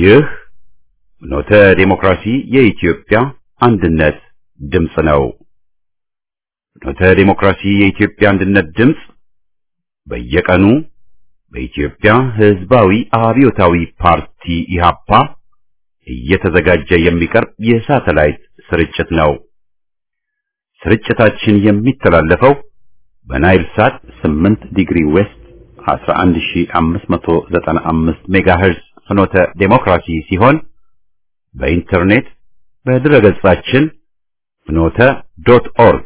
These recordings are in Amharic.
ይህ ፍኖተ ዲሞክራሲ የኢትዮጵያ አንድነት ድምፅ ነው። ፍኖተ ዲሞክራሲ የኢትዮጵያ አንድነት ድምፅ በየቀኑ በኢትዮጵያ ሕዝባዊ አብዮታዊ ፓርቲ ኢህአፓ እየተዘጋጀ የሚቀርብ የሳተላይት ስርጭት ነው። ስርጭታችን የሚተላለፈው በናይል ሳት 8 ዲግሪ ዌስት 11595 ሜጋሄርዝ ፍኖተ ዲሞክራሲ ሲሆን በኢንተርኔት በድረገጻችን ፍኖተ ዶት ኦርግ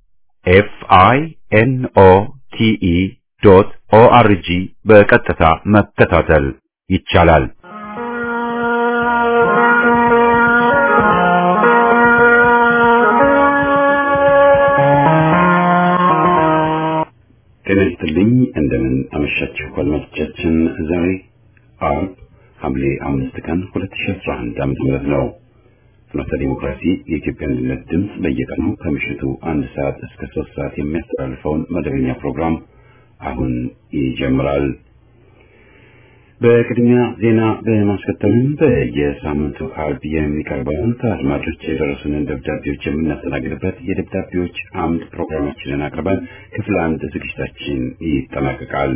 FINOTE.ORG በቀጥታ መከታተል ይቻላል። ጤናይስጥልኝ እንደምን አመሻችሁ አድማጮቻችን። ዛሬ አርብ ሐምሌ 5 ቀን 2011 ዓ.ም ነው። ፍኖተ ዲሞክራሲ የኢትዮጵያ አንድነት ድምፅ በየቀኑ ከምሽቱ 1 ሰዓት እስከ 3 ሰዓት የሚያስተላልፈውን መደበኛ ፕሮግራም አሁን ይጀምራል። በቅድሚያ ዜና በማስከተልም በየሳምንቱ አርብ የሚቀርበውን ከአድማጮች የደረሱንን ደብዳቤዎች የምናስተናግድበት የደብዳቤዎች አምድ ፕሮግራማችንን አቅርበን ክፍል 1 ዝግጅታችን ይጠናቀቃል።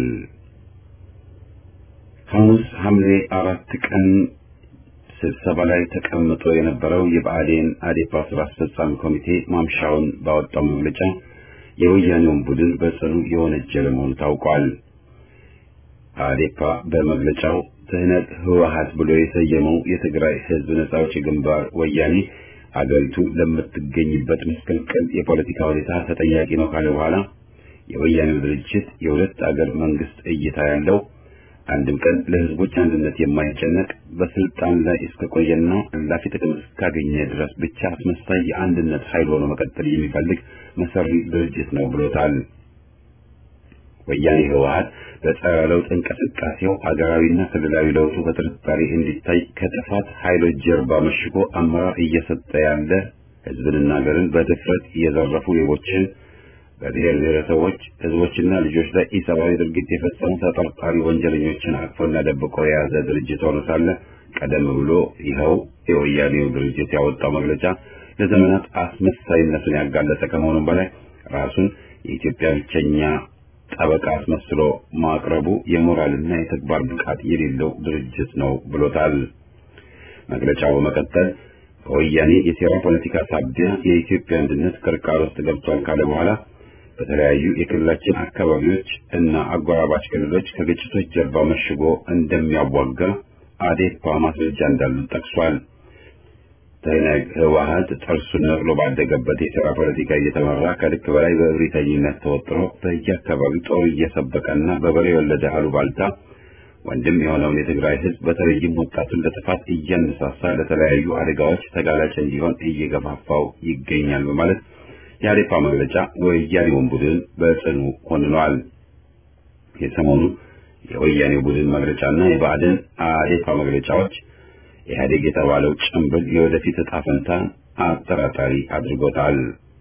ሐሙስ ሐምሌ 4 ቀን ስብሰባ ላይ ተቀምጦ የነበረው የብአዴን አዴፓ ስራ አስፈጻሚ ኮሚቴ ማምሻውን ባወጣው መግለጫ የወያኔውን ቡድን በጽኑ የወነጀለ መሆኑ ታውቋል። አዴፓ በመግለጫው ትህነት ህወሓት ብሎ የሰየመው የትግራይ ህዝብ ነጻ አውጪ ግንባር ወያኔ አገሪቱ ለምትገኝበት ምስቅልቅል የፖለቲካ ሁኔታ ተጠያቂ ነው ካለ በኋላ የወያኔው ድርጅት የሁለት አገር መንግስት እይታ ያለው አንድም ቀን ለህዝቦች አንድነት የማይጨነቅ በስልጣን ላይ እስከቆየና አላፊ ጥቅም እስካገኘ ድረስ ብቻ አስመሳይ የአንድነት ኃይል ሆኖ መቀጠል የሚፈልግ መሰሪ ድርጅት ነው ብሎታል። ወያኔ ህወሓት በጸረ ለውጥ እንቅስቃሴው ሀገራዊና ክልላዊ ለውጡ በጥርጣሬ እንዲታይ ከጥፋት ኃይሎች ጀርባ መሽጎ አመራር እየሰጠ ያለ ህዝብንና ሀገርን በድፍረት እየዘረፉ ሌቦችን በብሔር ብሔረሰቦች ህዝቦችና ልጆች ላይ ኢሰብአዊ ድርጊት የፈጸሙ ተጠርጣሪ ወንጀለኞችን አቅፎና ደብቆ የያዘ ድርጅት ሆኖ ሳለ ቀደም ብሎ ይኸው የወያኔው ድርጅት ያወጣው መግለጫ ለዘመናት አስመሳይነቱን ያጋለጠ ከመሆኑም በላይ ራሱን የኢትዮጵያ ብቸኛ ጠበቃ አስመስሎ ማቅረቡ የሞራልና የተግባር ብቃት የሌለው ድርጅት ነው ብሎታል። መግለጫው በመቀጠል በወያኔ የሴራ ፖለቲካ ሳቢያ የኢትዮጵያ አንድነት ቅርቃር ውስጥ ገብቷል ካለ በኋላ በተለያዩ የክልላችን አካባቢዎች እና አጎራባች ክልሎች ከግጭቶች ጀርባ መሽጎ እንደሚያዋጋ አዴፓ ማስረጃ እንዳሉት ጠቅሷል። ትህነግ ህወሓት ጥርሱን ነቅሎ ባደገበት የሴራ ፖለቲካ እየተመራ ከልክ በላይ በእብሪተኝነት ተወጥሮ በየአካባቢው ጦር እየሰበቀና በበሬ የወለደ አሉባልታ ወንድም የሆነውን የትግራይ ህዝብ በተለይም ወጣቱን ለጥፋት እያነሳሳ ለተለያዩ አደጋዎች ተጋላጭ እንዲሆን እየገፋፋው ይገኛል በማለት የአዴፓ መግለጫ ወያኔውን ቡድን በጽኑ ኮንኗል። የሰሞኑ የወያኔው ቡድን መግለጫና የብአዴን አዴፓ መግለጫዎች ኢህአዴግ የተባለው ጭምብል የወደፊት ዕጣ ፈንታ አጠራጣሪ አድርጎታል።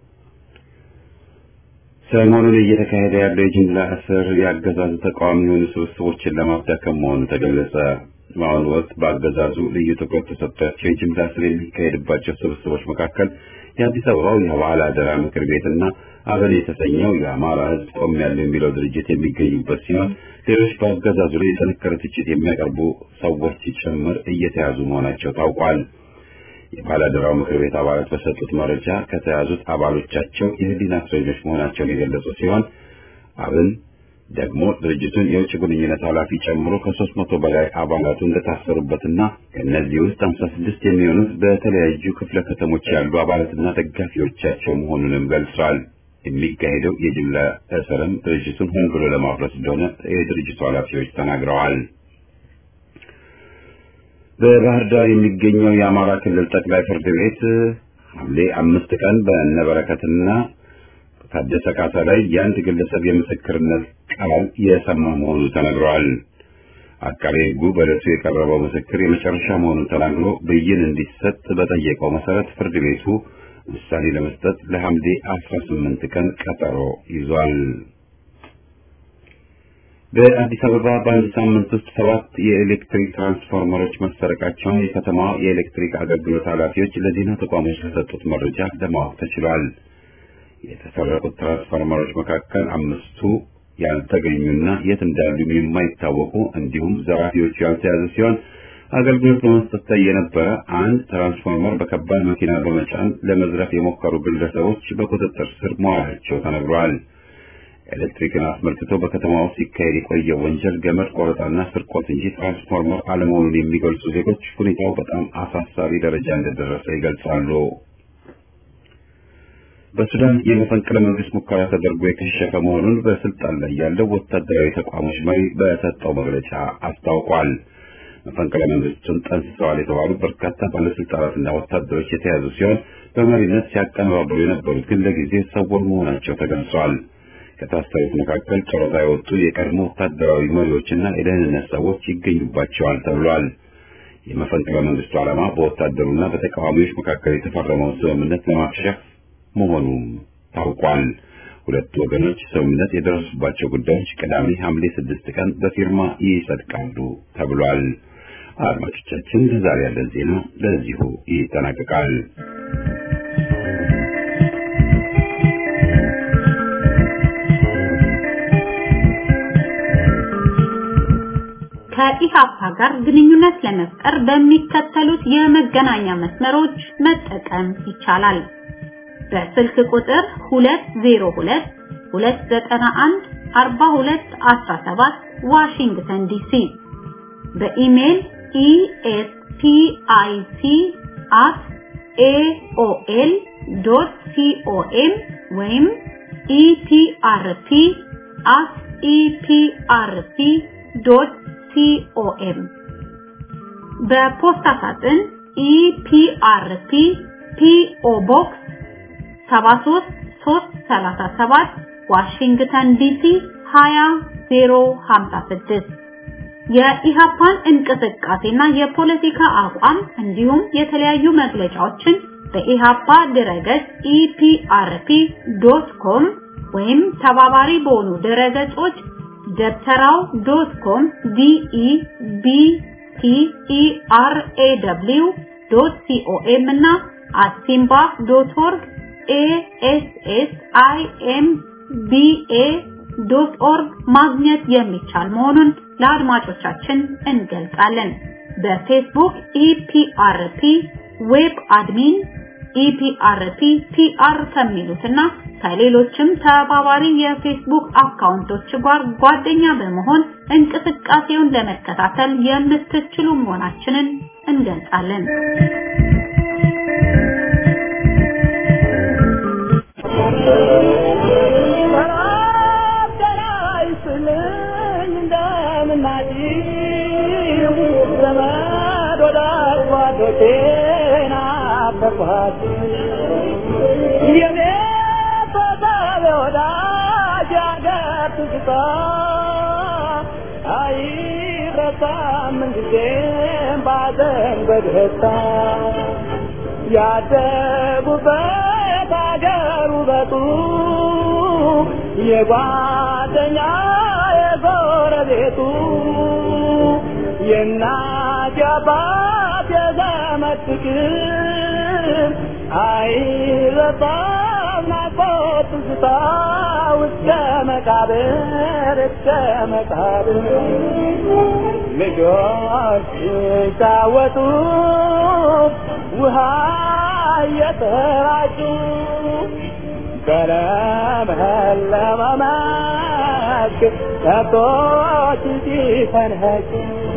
ሰሞኑን እየተካሄደ ያለው የጅምላ እስር የአገዛዙ ተቃዋሚ የሆኑ ስብስቦችን ለማዳከም መሆኑ ተገለጸ። በአሁኑ ወቅት በአገዛዙ ልዩ ትኩረት ተሰጥቷቸው የጅምላ እስር የሚካሄድባቸው ስብስቦች መካከል የአዲስ አበባው የባህል አደራ ምክር ቤትና አብን የተሰኘው የአማራ ህዝብ ቆሜያለሁ የሚለው ድርጅት የሚገኙበት ሲሆን ሌሎች በአገዛዙ ላይ የጠነከረ ትችት የሚያቀርቡ ሰዎች ጭምር እየተያዙ መሆናቸው ታውቋል። የባህል አደራው ምክር ቤት አባላት በሰጡት መረጃ ከተያዙት አባሎቻቸው የህሊና እስረኞች መሆናቸውን የገለጹ ሲሆን አብን ደግሞ ድርጅቱን የውጭ ግንኙነት ኃላፊ ጨምሮ ከ300 በላይ አባላቱ እንደታሰሩበትና ከእነዚህ ውስጥ 56 የሚሆኑት በተለያዩ ክፍለ ከተሞች ያሉ አባላትና ደጋፊዎቻቸው መሆኑንም ገልጿል። የሚካሄደው የጅምላ እስርም ድርጅቱን ሆን ብሎ ለማፍረስ እንደሆነ የድርጅቱ ኃላፊዎች ተናግረዋል። በባህር ዳር የሚገኘው የአማራ ክልል ጠቅላይ ፍርድ ቤት ሐምሌ 5 ቀን በነበረከትና ታደሰ ካሳ ላይ የአንድ ግለሰብ የምስክርነት ቃል የሰማ መሆኑ ተነግሯል። አቃቤ ሕጉ በዕለቱ የቀረበው ምስክር የመጨረሻ መሆኑን ተናግሮ ብይን እንዲሰጥ በጠየቀው መሰረት ፍርድ ቤቱ ውሳኔ ለመስጠት ለሐምሌ 18 ቀን ቀጠሮ ይዟል። በአዲስ አበባ በአንድ ሳምንት ውስጥ 7 የኤሌክትሪክ ትራንስፎርመሮች መሰረቃቸውን የከተማ የኤሌክትሪክ አገልግሎት ኃላፊዎች ለዜና ተቋሞች ከሰጡት መረጃ ለማወቅ ተችሏል። የተሰረቁት ትራንስፎርመሮች መካከል 5ቱ ያልተገኙና የት እንዳሉ የማይታወቁ እንዲሁም ዘራፊዎቹ ያልተያዙ ሲሆን አገልግሎት በመስጠት ላይ የነበረ አንድ ትራንስፎርመር በከባድ መኪና በመጫን ለመዝረፍ የሞከሩ ግለሰቦች በቁጥጥር ስር መዋላቸው ተነግሯል። ኤሌክትሪክን አስመልክቶ በከተማ ውስጥ ሲካሄድ የቆየ ወንጀል ገመድ ቆረጣና ስርቆት እንጂ ትራንስፎርመር አለመሆኑን የሚገልጹ ዜጎች ሁኔታው በጣም አሳሳቢ ደረጃ እንደደረሰ ይገልጻሉ። በሱዳን የመፈንቅለ መንግስት ሙከራ ተደርጎ የከሸፈ መሆኑን በስልጣን ላይ ያለው ወታደራዊ ተቋሞች መሪ በሰጠው መግለጫ አስታውቋል። መፈንቅለ መንግስቱን ጠንስሰዋል የተባሉ በርካታ ባለስልጣናትና ወታደሮች የተያዙ ሲሆን በመሪነት ሲያቀነባብሩ የነበሩት ግን ለጊዜው የተሰወሩ መሆናቸው ተገልጿል። ከታሰሩት መካከል ጨረታ የወጡ የቀድሞ ወታደራዊ መሪዎችና የደህንነት ሰዎች ይገኙባቸዋል ተብሏል። የመፈንቅለ መንግስቱ ዓላማ በወታደሩና በተቃዋሚዎች መካከል የተፈረመውን ስምምነት ለማክሸፍ መሆኑም ታውቋል። ሁለቱ ወገኖች ስምምነት የደረሱባቸው ጉዳዮች ቅዳሜ ሐምሌ 6 ቀን በፊርማ ይጸድቃሉ ተብሏል። አድማጮቻችን ለዛሬ ያለን ዜና ለዚሁ ይጠናቀቃል። ከኢሃፓ ጋር ግንኙነት ለመፍጠር በሚከተሉት የመገናኛ መስመሮች መጠቀም ይቻላል። በስልክ ቁጥር 202 291 4217 ዋሽንግተን ዲሲ በኢሜል espic@aol.com ወይም eprp@eprp.com በፖስታ ሳጥን EPRP PO Box 73337 ዋሽንግተን ዲሲ 20056 የኢሃፓን እንቅስቃሴና የፖለቲካ አቋም እንዲሁም የተለያዩ መግለጫዎችን በኢሃፓ ድረገጽ eprp.com ወይም ተባባሪ በሆኑ ድረገጾች debteraw.com DEBTERAW.com እና asimba.org ASSIMBA.org ማግኘት የሚቻል መሆኑን ለአድማጮቻችን እንገልጻለን። በፌስቡክ EPRP ዌብ አድሚን EPRP PR ከሚሉትና ከሌሎችም ተባባሪ የፌስቡክ አካውንቶች ጋር ጓደኛ በመሆን እንቅስቃሴውን ለመከታተል የምትችሉ መሆናችንን እንገልጻለን። ያደጉበት አገሩ በጡ የጓደኛ የጎረቤቱ የእናት የአባት የዘመድ ፍቅር አይረሳም ናፍቆት ትዝታ እስከ መቃብር ልጆች ሲጫወቱ ውሃ እየተራጩ በለመለመ መስክ ከብቶች ሲፈንጩ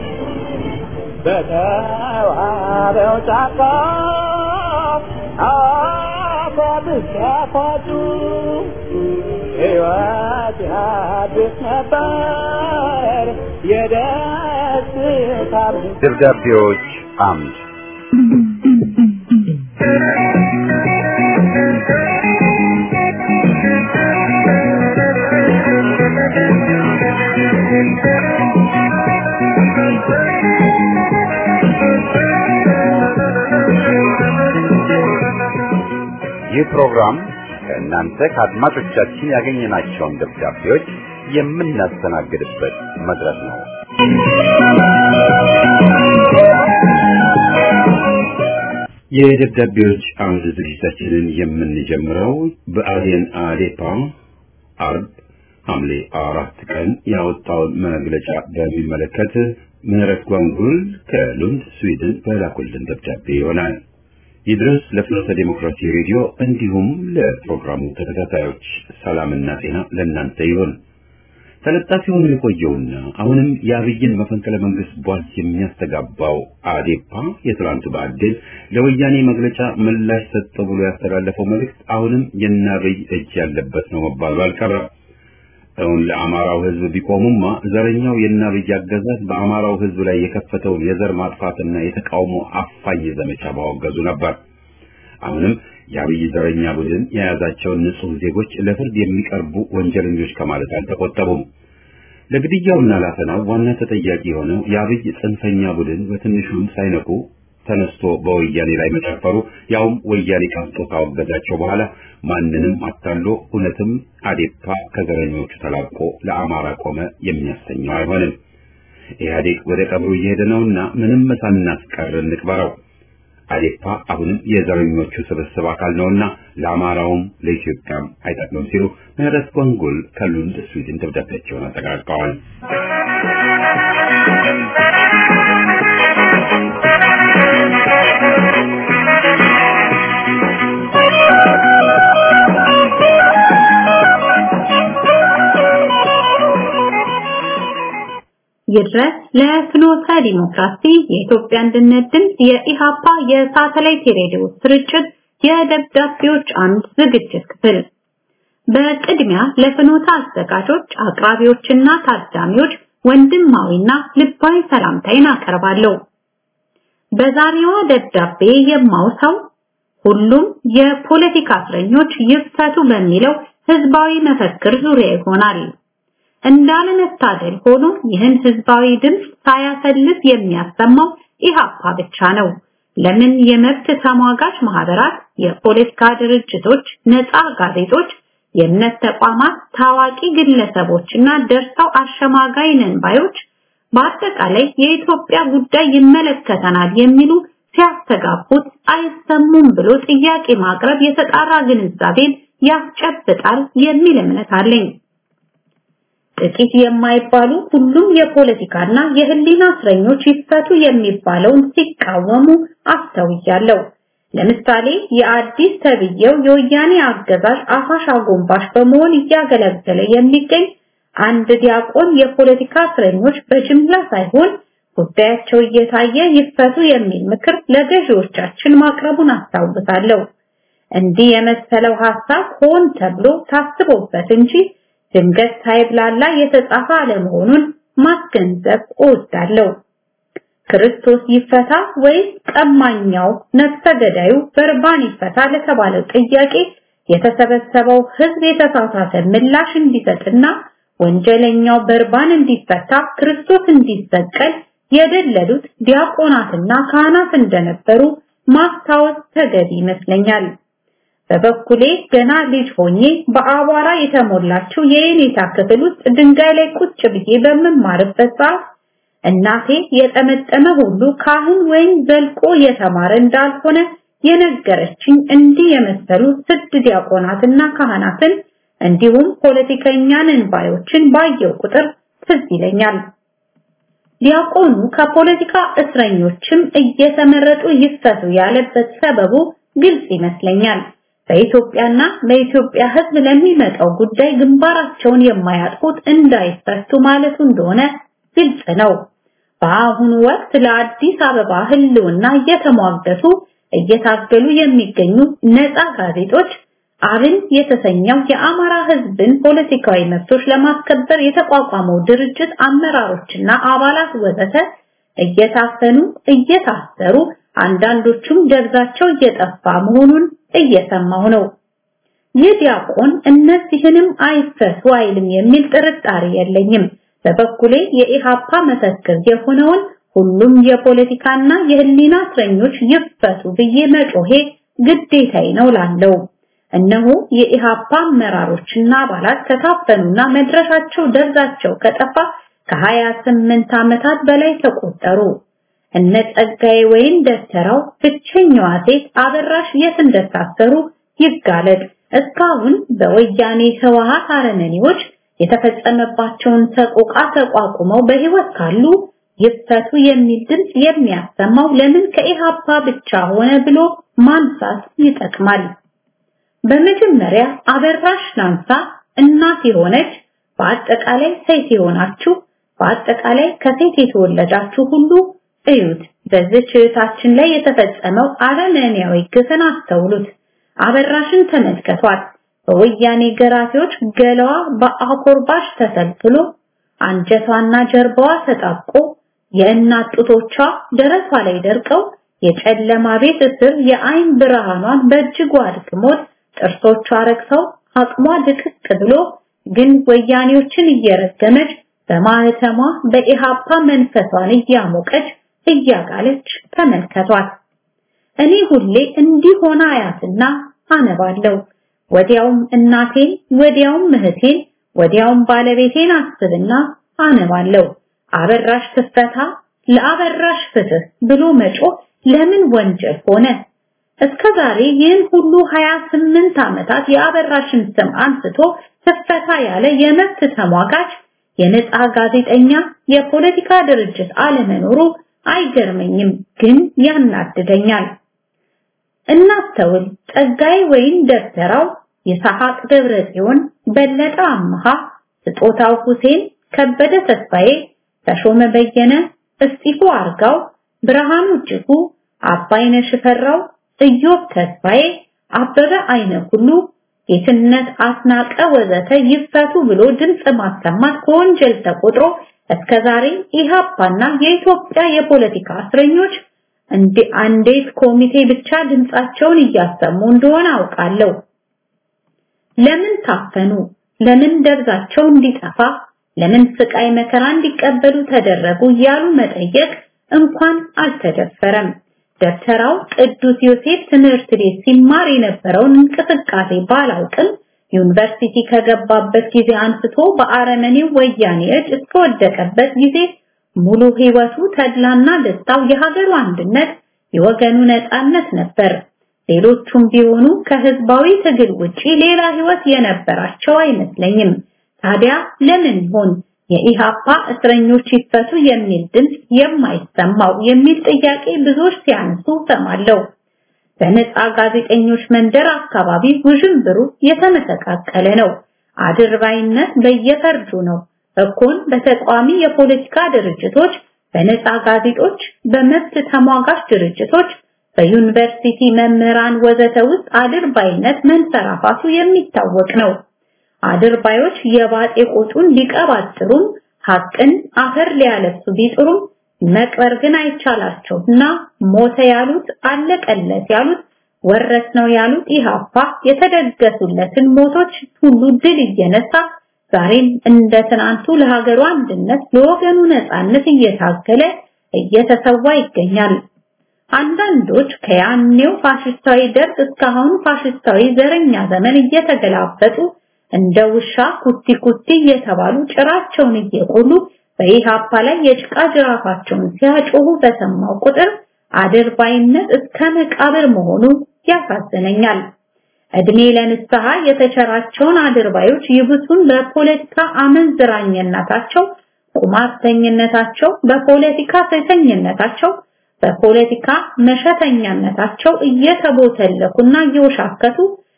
በተዋበው ጫካ አፏብስ ያፏጩ ሕይወት ያድስ ነበር የደስታ ደብዳቤዎች አምድ ይህ ፕሮግራም ከእናንተ ከአድማጮቻችን ያገኘናቸውን ደብዳቤዎች የምናስተናግድበት መድረስ ነው። የደብዳቤዎች አምድ ዝግጅታችንን የምንጀምረው በአዴን አዴፓ አርብ ሐምሌ 4 ቀን ያወጣውን መግለጫ በሚመለከት ምህረት ጓንጉል ከሉንድ ስዊድን በላኩልን ደብዳቤ ይሆናል። ይድረስ ለፍኖተ ዲሞክራሲ ሬዲዮ እንዲሁም ለፕሮግራሙ ተከታታዮች ሰላምና ጤና ለእናንተ ይሁን። ተለጣፊ ሆኖ የቆየውና አሁንም የአብይን መፈንቅለ መንግስት ቧልት የሚያስተጋባው አዴፓ የትላንቱ በአዴን ለወያኔ መግለጫ ምላሽ ሰጠ ብሎ ያስተላለፈው መልእክት አሁንም የናብይ እጅ ያለበት ነው መባሉ አልቀረም። አሁን ለአማራው ህዝብ ቢቆሙማ ዘረኛው የናብይ አገዛዝ በአማራው ህዝብ ላይ የከፈተውን የዘር ማጥፋትና የተቃውሞ አፋኝ ዘመቻ ባወገዙ ነበር። አሁንም የአብይ ዘረኛ ቡድን የያዛቸውን ንጹህ ዜጎች ለፍርድ የሚቀርቡ ወንጀለኞች ከማለት አልተቆጠቡም። ለግድያውና ላፈናው ዋና ተጠያቂ የሆነው የአብይ ጽንፈኛ ቡድን በትንሹም ሳይነቁ ተነስቶ በወያኔ ላይ መጨፈሩ ያውም ወያኔ ቀምጦ ካወገዛቸው በኋላ ማንንም አታሎ እውነትም አዴፓ ከዘረኞቹ ተላቆ ለአማራ ቆመ የሚያሰኘው አይሆንም። ኢህአዴግ ወደ ቀብሩ እየሄደ ነውና ምንም ሳናስቀር እንቅበረው። አዴፓ አሁንም የዘረኞቹ ስብስብ አካል ነውና ለአማራውም ለኢትዮጵያም አይጠቅምም ሲሉ ምህረት ጓንጉል ከሉንድ ስዊድን ደብዳቤያቸውን አጠቃቀዋል። ይድረስ ለፍኖተ ዲሞክራሲ የኢትዮጵያ አንድነት ድምፅ የኢሃፓ የሳተላይት ሬዲዮ ስርጭት የደብዳቤዎች አምድ ዝግጅት ክፍል። በቅድሚያ ለፍኖተ አዘጋጆች፣ አቅራቢዎችና ታዳሚዎች ወንድማዊና ልባዊ ሰላምታዬን አቀርባለሁ። በዛሬዋ ደብዳቤ የማውሳው ሁሉም የፖለቲካ እስረኞች ይፈቱ በሚለው ህዝባዊ መፈክር ዙሪያ ይሆናል። እንዳለመታደል ሆኖ ይህን ህዝባዊ ድምፅ ሳያሰልፍ የሚያሰማው ኢሃፓ ብቻ ነው። ለምን የመብት ተሟጋች ማህበራት፣ የፖለቲካ ድርጅቶች፣ ነፃ ጋዜጦች፣ የእምነት ተቋማት፣ ታዋቂ ግለሰቦችና ደርሰው አሸማጋይ ነን ባዮች በአጠቃላይ የኢትዮጵያ ጉዳይ ይመለከተናል የሚሉ ሲያስተጋቡት አይሰሙም ብሎ ጥያቄ ማቅረብ የተጣራ ግንዛቤን ያስጨብጣል የሚል እምነት አለኝ። ጥቂት የማይባሉ ሁሉም የፖለቲካና የህሊና እስረኞች ይፈቱ የሚባለውን ሲቃወሙ አስተውያለሁ። ለምሳሌ የአዲስ ተብየው የወያኔ አገዛዝ አፋሽ አጎንባሽ በመሆን እያገለገለ የሚገኝ አንድ ዲያቆን የፖለቲካ እስረኞች በጅምላ ሳይሆን ጉዳያቸው እየታየ ይፈቱ የሚል ምክር ለገዢዎቻችን ማቅረቡን አስታውሳለሁ። እንዲህ የመሰለው ሐሳብ ሆን ተብሎ ታስቦበት እንጂ ድንገት ሳይብላላ የተጻፈ አለመሆኑን ማስገንዘብ እወዳለሁ። ክርስቶስ ይፈታ ወይስ ቀማኛው ነፍሰ ገዳዩ በርባን ይፈታ ለተባለው ጥያቄ የተሰበሰበው ህዝብ የተሳሳተ ምላሽ እንዲሰጥና ወንጀለኛው በርባን እንዲፈታ ክርስቶስ እንዲሰቀል የደለሉት ዲያቆናትና ካህናት እንደነበሩ ማስታወስ ተገቢ ይመስለኛል። በበኩሌ ገና ልጅ ሆኜ በአቧራ የተሞላችው የኔታ ክፍል ውስጥ ድንጋይ ላይ ቁጭ ብዬ በመማርበት ሰዓት እናቴ የጠመጠመ ሁሉ ካህን ወይም ዘልቆ የተማረ እንዳልሆነ የነገረችኝ እንዲህ የመሰሉ ስድ ዲያቆናትና ካህናትን እንዲሁም ፖለቲከኛን ባዮችን ባየው ቁጥር ትዝ ይለኛል። ዲያቆኑ ከፖለቲካ እስረኞችም እየተመረጡ ይፈቱ ያለበት ሰበቡ ግልጽ ይመስለኛል። በኢትዮጵያና በኢትዮጵያ ህዝብ ለሚመጣው ጉዳይ ግንባራቸውን የማያጥቁት እንዳይፈቱ ማለቱ እንደሆነ ግልጽ ነው። በአሁኑ ወቅት ለአዲስ አበባ ህልውና እየተሟገቱ እየታገሉ የሚገኙ ነፃ ጋዜጦች አብን የተሰኘው የአማራ ህዝብን ፖለቲካዊ መብቶች ለማስከበር የተቋቋመው ድርጅት አመራሮችና አባላት ወዘተ እየታፈኑ እየታሰሩ አንዳንዶቹም ደብዛቸው እየጠፋ መሆኑን እየሰማሁ ነው። ይህ ዲያቆን እነዚህንም አይፈቱ አይልም የሚል ጥርጣሬ የለኝም። በበኩሌ የኢሃፓ መፈክር የሆነውን ሁሉም የፖለቲካና የህሊና እስረኞች ይፈቱ ብዬ መጮሄ ግዴታዬ ነው ላለው። እነሆ የኢሃፓ አመራሮችና አባላት ከታፈኑና መድረሻቸው ደብዛቸው ከጠፋ ከ28 ዓመታት በላይ ተቆጠሩ። እነ ጸጋዬ ወይን ደብተራው ብቸኛዋ ሴት አበራሽ የት እንደታሰሩ ይጋለጥ። እስካሁን በወያኔ ህወሓት አረመኔዎች የተፈጸመባቸውን ሰቆቃ ተቋቁመው በህይወት ካሉ ይፈቱ የሚል ድምጽ የሚያሰማው ለምን ከኢሃፓ ብቻ ሆነ ብሎ ማንሳት ይጠቅማል። በመጀመሪያ አበራሽ ናንሳ እናት የሆነች በአጠቃላይ ሴት የሆናችሁ በአጠቃላይ ከሴት የተወለዳችሁ ሁሉ እዩት። በዚህች እህታችን ላይ የተፈጸመው አረመኔያዊ ግፍን አስተውሉት። አበራሽን ተመልከቷት። በወያኔ ገራፊዎች ገላዋ በአኮርባሽ ተሰልፍሎ አንጀቷና ጀርባዋ ተጣብቆ የእናት ጡቶቿ ደረቷ ላይ ደርቀው የጨለማ ቤት እስር የአይን ብርሃኗን በእጅጉ አድክሞት ጥርሶቿ ረክሰው አቅሟ ድቅቅ ብሎ ግን ወያኔዎችን እየረገመች በማህተሟ በኢሃፓ መንፈሷን እያሞቀች እያጋለች ተመልከቷት። እኔ ሁሌ እንዲህ ሆና አያትና አነባለሁ። ወዲያውም እናቴን ወዲያውም እህቴን ወዲያውም ባለቤቴን አስብና አነባለሁ። አበራሽ ትፈታ ለአበራሽ ፍትህ ብሎ መጮህ ለምን ወንጀል ሆነ? እስከዛሬ ይህን ሁሉ 28 ዓመታት የአበራሽን ስም አንስቶ ትፈታ ያለ የመብት ተሟጋች የነጻ ጋዜጠኛ የፖለቲካ ድርጅት አለመኖሩ አይገርመኝም፣ ግን ያናድደኛል። እናስተውል። ጸጋዬ ወይን ደብተራው፣ ይስሐቅ ደብረጽዮን፣ በለጠ አምሃ፣ ስጦታው ሁሴን፣ ከበደ ተስፋዬ፣ ተሾመ በየነ፣ እስጢፎ አርጋው፣ ብርሃኑ እጅጉ፣ አባይነ ሽፈራው፣ ኢዮብ ተስፋዬ፣ አበበ አይነ ሁሉ፣ ጌትነት አስናቀ ወዘተ ይፈቱ ብሎ ድምጽ ማሰማት ከወንጀል ተቆጥሮ እስከዛሬ ኢሃፓና የኢትዮጵያ የፖለቲካ እስረኞች እንዴት ኮሚቴ ብቻ ድምጻቸውን እያሰሙ እንደሆነ አውቃለሁ። ለምን ታፈኑ? ለምን ደብዛቸው እንዲጠፋ? ለምን ስቃይ መከራ እንዲቀበሉ ተደረጉ? ያሉ መጠየቅ እንኳን አልተደፈረም። ደብተራው ቅዱስ ዮሴፍ ትምህርት ቤት ሲማር የነበረውን እንቅስቃሴ ባላውቅም ዩኒቨርሲቲ ከገባበት ጊዜ አንስቶ በአረመኔው ወያኔ እጅ እስከወደቀበት ጊዜ ሙሉ ህይወቱ ተድላና ደስታው የሀገሩ አንድነት የወገኑ ነጻነት ነበር። ሌሎቹም ቢሆኑ ከህዝባዊ ትግል ውጪ ሌላ ህይወት የነበራቸው አይመስለኝም። ታዲያ ለምን ይሆን የኢሃፓ እስረኞች ይፈቱ የሚል ድምጽ የማይሰማው የሚል ጥያቄ ብዙዎች ሲያነሱ ሰማለሁ። በነጻ ጋዜጠኞች መንደር አካባቢ ውዥንብሩ የተመሰቃቀለ ነው። አድርባይነት በየፈርጁ ነው። እኮን በተቋሚ የፖለቲካ ድርጅቶች፣ በነጻ ጋዜጦች፣ በመብት ተሟጋች ድርጅቶች፣ በዩኒቨርሲቲ መምህራን ወዘተ ውስጥ አድርባይነት መንሰራፋቱ የሚታወቅ ነው። አድርባዮች የባጤ ቆጡን ሊቀባጥሩም ሐቅን አፈር ሊያለብሱ ቢጥሩም መቅበር ግን አይቻላቸውና ሞተ ያሉት አለቀለት ያሉት ወረስ ነው ያሉት ኢሃፓ የተደገሱለትን ሞቶች ሁሉ ድል እየነሳ ዛሬም እንደ ትናንቱ ለሀገሩ አንድነት ለወገኑ ነጻነት እየታገለ እየተሰዋ ይገኛል። አንዳንዶች ከያኔው ፋሽስታዊ ደርግ እስካሁን ፋሽስታዊ ዘረኛ ዘመን እየተገላበጡ እንደ ውሻ ኩቲ ኩቲ እየተባሉ ጭራቸውን እየቆሉ በኢሃፓ ላይ የጭቃ ጅራፋቸውን ሲያጮሁ በሰማው ቁጥር አድርባይነት እስከ መቃብር መሆኑ ያሳዝነኛል። እድሜ ለንስሐ የተቸራቸውን አድርባዮች ይብሱን በፖለቲካ አመንዝራኝነታቸው፣ ቁማርተኝነታቸው፣ በፖለቲካ ሴሰኝነታቸው፣ በፖለቲካ መሸተኛነታቸው እየተቦተለኩና እየወሻከቱ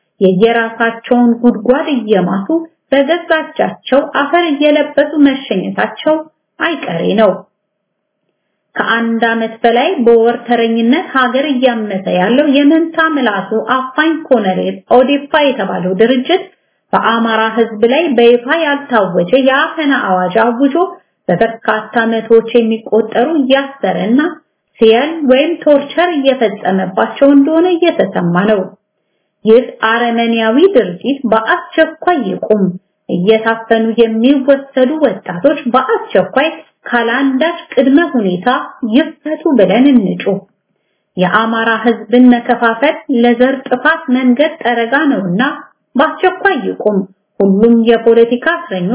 የየራሳቸውን ጉድጓድ እየማቱ በገዛቻቸው አፈር እየለበሱ መሸኘታቸው አይቀሬ ነው። ከአንድ ዓመት በላይ በወርተረኝነት ሀገር እያመሰ ያለው የመንታ ምላሱ አፋኝ ኮሎኔል ኦዴፓ የተባለው ድርጅት በአማራ ሕዝብ ላይ በይፋ ያልታወጀ የአፈና አዋጅ አውጆ በበርካታ መቶዎች የሚቆጠሩ እያሰረና ሲያል ወይም ቶርቸር እየፈጸመባቸው እንደሆነ እየተሰማ ነው። ይህ አረመኔያዊ ድርጊት በአስቸኳይ ይቁም። እየታፈኑ የሚወሰዱ ወጣቶች በአስቸኳይ ካላንዳች ቅድመ ሁኔታ ይፈቱ ብለን እንጩህ። የአማራ ሕዝብን መከፋፈል ለዘር ጥፋት መንገድ ጠረጋ ነውና በአስቸኳይ ይቁም። ሁሉም የፖለቲካ እስረኞች፣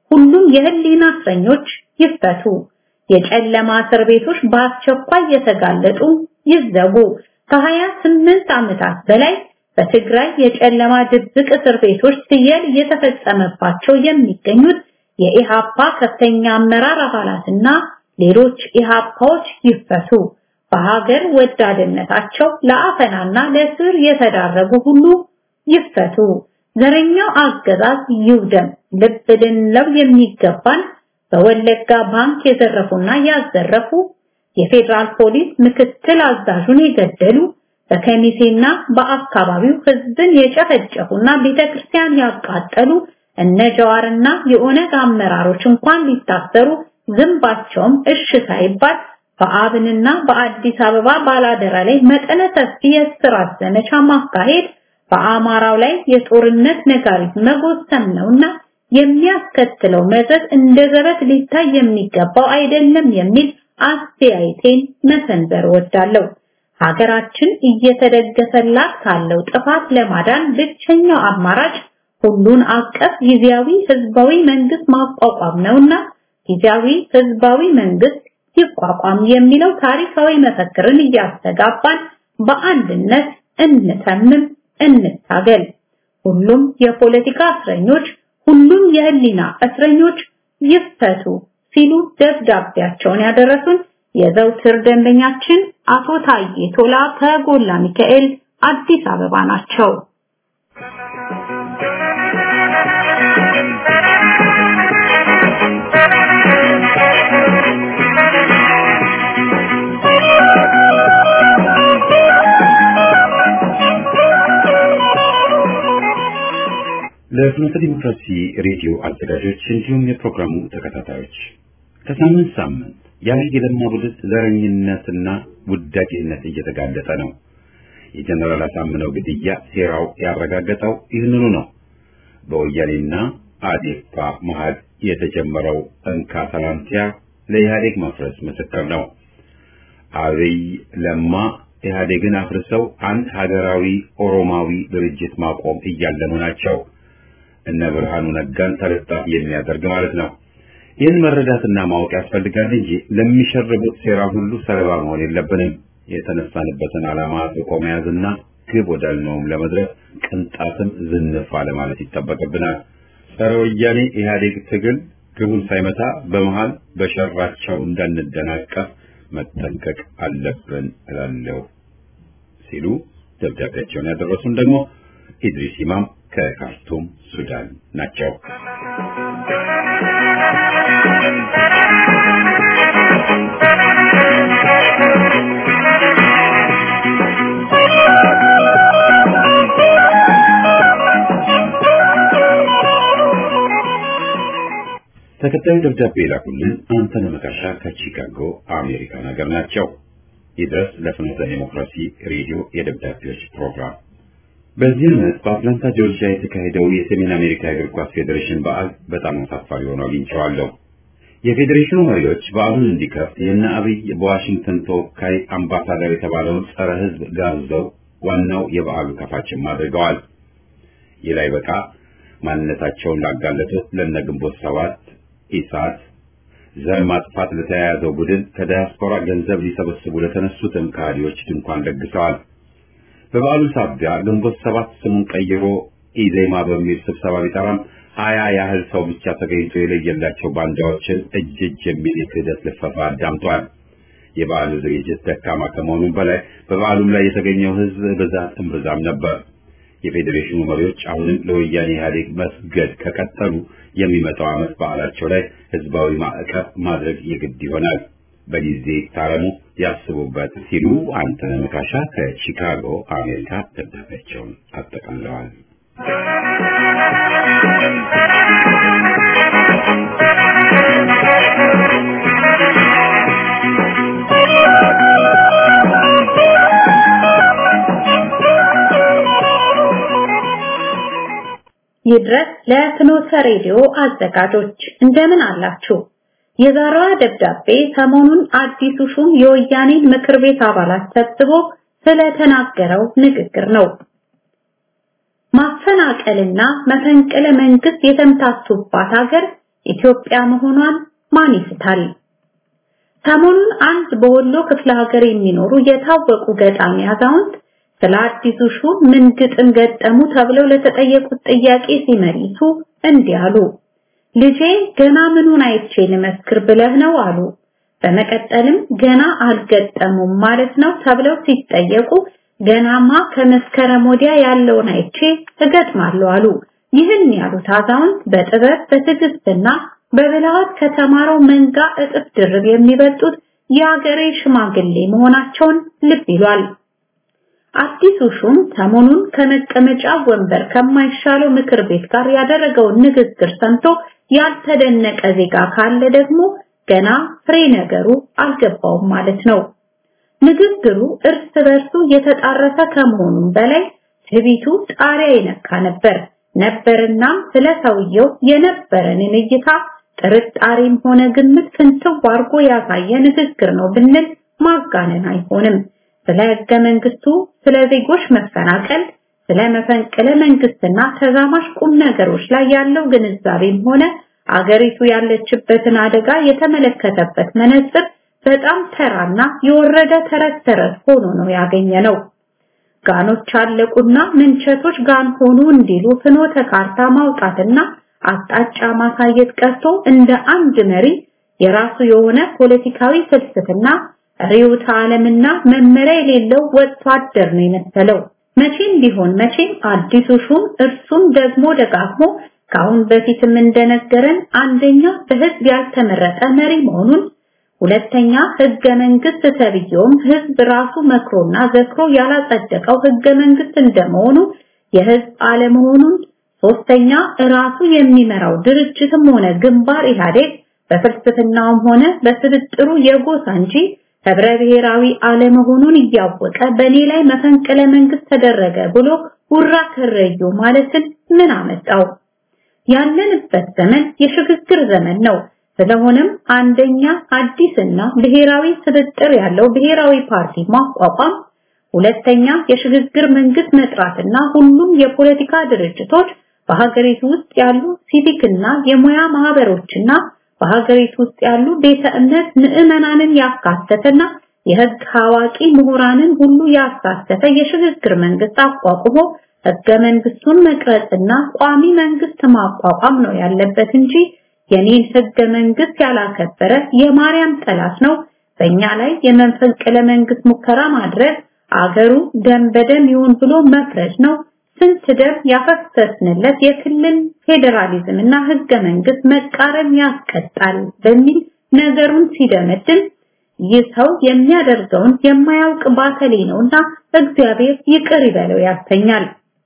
ሁሉም የህሊና እስረኞች ይፈቱ። የጨለማ እስር ቤቶች በአስቸኳይ የተጋለጡ ይዘጉ። ከ28 ዓመታት በላይ በትግራይ የጨለማ ድብቅ እስር ቤቶች ትየል እየተፈጸመባቸው የሚገኙት የኢሃፓ ከፍተኛ አመራር አባላትና ሌሎች ኢሃፓዎች ይፈቱ። በሀገር ወዳድነታቸው ለአፈናና ለእስር የተዳረጉ ሁሉ ይፈቱ። ዘረኛው አገዛዝ ይውደም። ልብ ልንለው የሚገባን በወለጋ ባንክ የዘረፉና ያዘረፉ፣ የፌዴራል ፖሊስ ምክትል አዛዡን የገደሉ፣ በከሚሴና በአካባቢው ህዝብን የጨፈጨፉና ቤተክርስቲያን ያቃጠሉ እነ ጀዋርና የኦነግ አመራሮች እንኳን ሊታሰሩ ዝምባቸውም እሺ ሳይባል በአብንና በአዲስ አበባ ባላደራ ላይ መጠነ ሰፊ የእስራት ዘመቻ ማካሄድ በአማራው ላይ የጦርነት ነጋሪት መጎሰም ነውና የሚያስከትለው መዘዝ እንደ ዘበት ሊታይ የሚገባው አይደለም የሚል አስተያየቴን መሰንዘር ወዳለሁ። ሀገራችን እየተደገሰላት ካለው ጥፋት ለማዳን ብቸኛው አማራጭ ሁሉን አቀፍ ጊዜያዊ ህዝባዊ መንግስት ማቋቋም ነውና ጊዜያዊ ህዝባዊ መንግስት ይቋቋም የሚለው ታሪካዊ መፈክርን እያስተጋባን በአንድነት እንተምም፣ እንታገል። ሁሉም የፖለቲካ እስረኞች፣ ሁሉም የህሊና እስረኞች ይፈቱ ሲሉ ደብዳቤያቸውን ያደረሱን የዘውትር ደንበኛችን አቶ ታዬ ቶላ ከጎላ ሚካኤል አዲስ አበባ ናቸው። ለፍኖተ ዲሞክራሲ ሬዲዮ አዘጋጆች እንዲሁም የፕሮግራሙ ተከታታዮች ከሳምንት ሳምንት የአብይ ለማ ቡድን ዘረኝነትና ውዳቂነት እየተጋለጠ ነው። የጀነራል አሳምነው ግድያ ሴራው ያረጋገጠው ይህንኑ ነው። በወያኔና አዴፓ መሃል የተጀመረው እንካ ሰላንቲያ ለኢህአዴግ መፍረስ ምስክር ነው። አብይ ለማ ኢህአዴግን አፍርሰው አንድ ሀገራዊ ኦሮማዊ ድርጅት ማቆም እያለሙ ናቸው። እነ ብርሃኑ ነጋን ተለጣፊ የሚያደርግ ማለት ነው። ይህን መረዳትና ማወቅ ያስፈልጋል እንጂ ለሚሸርቡት ሴራ ሁሉ ሰለባ መሆን የለብንም። የተነሳንበትን ዓላማ አጥብቆ መያዝና ግብ ወዳልነውም ለመድረስ ቅንጣትም ዝንፍ አለማለት ይጠበቅብናል። ጸረ ወያኔ ኢህአዴግ ትግል ግቡን ሳይመታ በመሃል በሸራቸው እንዳንደናቀፍ መጠንቀቅ አለብን እላለሁ ሲሉ ደብዳቤያቸውን ያደረሱን ደግሞ ኢድሪስ ኢማም ከካርቱም ሱዳን ናቸው። ተከታዩ ደብዳቤ ላኩልን አንተነህ መካሻ ከቺካጎ አሜሪካ ሀገር ናቸው። ይድረስ ለፍኖተ ዲሞክራሲ ሬዲዮ የደብዳቤዎች ፕሮግራም። በዚህ ዓመት በአትላንታ ጆርጂያ የተካሄደው የሰሜን አሜሪካ እግር ኳስ ፌዴሬሽን በዓል በጣም አሳፋሪ ሆኖ አግኝቼዋለሁ። የፌዴሬሽኑ መሪዎች በዓሉን እንዲከፍት የእነ አብይ በዋሽንግተን ተወካይ አምባሳደር የተባለውን ጸረ ሕዝብ ጋብዘው ዋናው የበዓሉ ከፋችም አድርገዋል። ይህ ላይ በቃ ማንነታቸውን ላጋለጡት ለነ ግንቦት ሰባት ኢሳት ዘር ማጥፋት ለተያያዘው ቡድን ከዲያስፖራ ገንዘብ ሊሰበስቡ ለተነሱትም ካድሬዎች ድንኳን ለግሰዋል። በበዓሉ ሳቢያ ግንቦት ሰባት ስሙን ቀይሮ ኢዜማ በሚል ስብሰባ ቢጠራም 20 ያህል ሰው ብቻ ተገኝቶ የለየላቸው ባንዳዎችን እጅ የሚል የክህደት ልፈፋ አዳምጧል። የበዓሉ ዝግጅት ደካማ ከመሆኑም በላይ በበዓሉም ላይ የተገኘው ሕዝብ ብዛት እምብዛም ነበር። የፌዴሬሽኑ መሪዎች አሁንም ለወያኔ ኢህአዴግ መስገድ ከቀጠሉ የሚመጣው ዓመት በዓላቸው ላይ ህዝባዊ ማዕቀብ ማድረግ የግድ ይሆናል። በጊዜ ታረሙ፣ ያስቡበት ሲሉ አንተነህ መካሻ ከቺካጎ አሜሪካ ደብዳቤያቸውን አጠቃለዋል። ይድረስ ለፍኖተ ሬዲዮ አዘጋጆች እንደምን አላችሁ? የዛሬዋ ደብዳቤ ሰሞኑን አዲሱ ሹም የወያኔን ምክር ቤት አባላት ሰብስቦ ስለተናገረው ንግግር ነው። ማፈናቀልና መፈንቅለ መንግስት የተምታቱባት ሀገር ኢትዮጵያ መሆኗን ማን ይስታል? ሰሞኑን አንድ በወሎ ክፍለ ሀገር የሚኖሩ የታወቁ ገጣሚ አዛውንት ስለ አዲሱ ሹም ምን ግጥም ገጠሙ ተብለው ለተጠየቁት ጥያቄ ሲመልሱ እንዲህ አሉ። ልጄ ገና ምኑን አይቼ ልመስክር ብለህ ነው አሉ። በመቀጠልም ገና አልገጠሙም ማለት ነው ተብለው ሲጠየቁ ገናማ ከመስከረም ወዲያ ያለውን አይቼ እገጥማለሁ አሉ። ይህን ያሉት አዛውንት በጥበብ በትዕግስትና በብልሃት ከተማረው መንጋ እጥፍ ድርብ የሚበልጡት የአገሬ ሽማግሌ መሆናቸውን ልብ ይሏል። አዲሱ ሹም ሰሞኑን ከመቀመጫ ወንበር ከማይሻለው ምክር ቤት ጋር ያደረገውን ንግግር ሰምቶ ያልተደነቀ ዜጋ ካለ ደግሞ ገና ፍሬ ነገሩ አልገባውም ማለት ነው። ንግግሩ እርስ በርሱ የተጣረሰ ከመሆኑም በላይ ትዕቢቱ ጣሪያ ይነካ ነበርና ስለ ሰውየው የነበረንን እይታ ጥርጣሬም ሆነ ግምት ፍንትው አድርጎ ያሳየ ንግግር ነው ብንል ማጋነን አይሆንም። ስለ ሕገ መንግስቱ፣ ስለ ዜጎች መፈናቀል፣ ስለ መፈንቅለ መንግስትና ተዛማሽ ቁም ነገሮች ላይ ያለው ግንዛቤም ሆነ አገሪቱ ያለችበትን አደጋ የተመለከተበት መነጽር በጣም ተራና የወረደ ተረት ሆኖ ነው ያገኘነው። ጋኖች አለቁና ምንቸቶች ጋን ሆኑ እንዲሉ ፍኖተ ካርታ ማውጣትና አቅጣጫ ማሳየት ቀርቶ እንደ አንድ መሪ የራሱ የሆነ ፖለቲካዊ ፍልስፍና ርዕዮተ ዓለምና መመሪያ የሌለው ወታደር ነው የመሰለው። መቼም ቢሆን መቼም አዲሱ ሹም እርሱም ደግሞ ደጋግሞ ካሁን በፊትም እንደነገረን አንደኛ በህዝብ ያልተመረጠ መሪ መሆኑን፣ ሁለተኛ ህገ መንግስት ተብዬውም ህዝብ ራሱ መክሮና ዘክሮ ያላጸደቀው ህገ መንግስት እንደመሆኑ የህዝብ አለመሆኑን፣ ሶስተኛ ራሱ የሚመራው ድርጅትም ሆነ ግንባር ኢህአዴግ በፍልስፍናውም ሆነ በስብጥሩ የጎሳ እንጂ ህብረ ብሔራዊ አለመሆኑን እያወቀ በኔ ላይ መፈንቅለ መንግስት ተደረገ ብሎ ሁራ ከረዩ ማለትን ምን አመጣው? ያለንበት ዘመን የሽግግር ዘመን ነው። ስለሆነም አንደኛ አዲስና ብሔራዊ ስብጥር ያለው ብሔራዊ ፓርቲ ማቋቋም፣ ሁለተኛ የሽግግር መንግስት መጥራትና ሁሉም የፖለቲካ ድርጅቶች በሀገሪቱ ውስጥ ያሉ ሲቪክና የሙያ ማህበሮችና በሀገሪቱ ውስጥ ያሉ ቤተ እምነት ምዕመናንን ያካተተና የህግ አዋቂ ምሁራንን ሁሉ ያሳተፈ የሽግግር መንግስት አቋቁሞ ህገ መንግስቱን መቅረጽና ቋሚ መንግስት ማቋቋም ነው ያለበት እንጂ የኔን ህገ መንግስት ያላከበረ የማርያም ጠላት ነው፣ በእኛ ላይ የመፈንቅለ መንግስት ሙከራ ማድረግ አገሩ ደም በደም ይሁን ብሎ መፍረድ ነው፣ ስንት ደም ያፈሰስንለት የክልል ፌዴራሊዝምና ህገ መንግስት መቃረን ያስቀጣል በሚል ነገሩን ሲደመድም ይህ ሰው የሚያደርገውን የማያውቅ ባተሌ ነውና እግዚአብሔር ይቅር ይበለው ያሰኛል።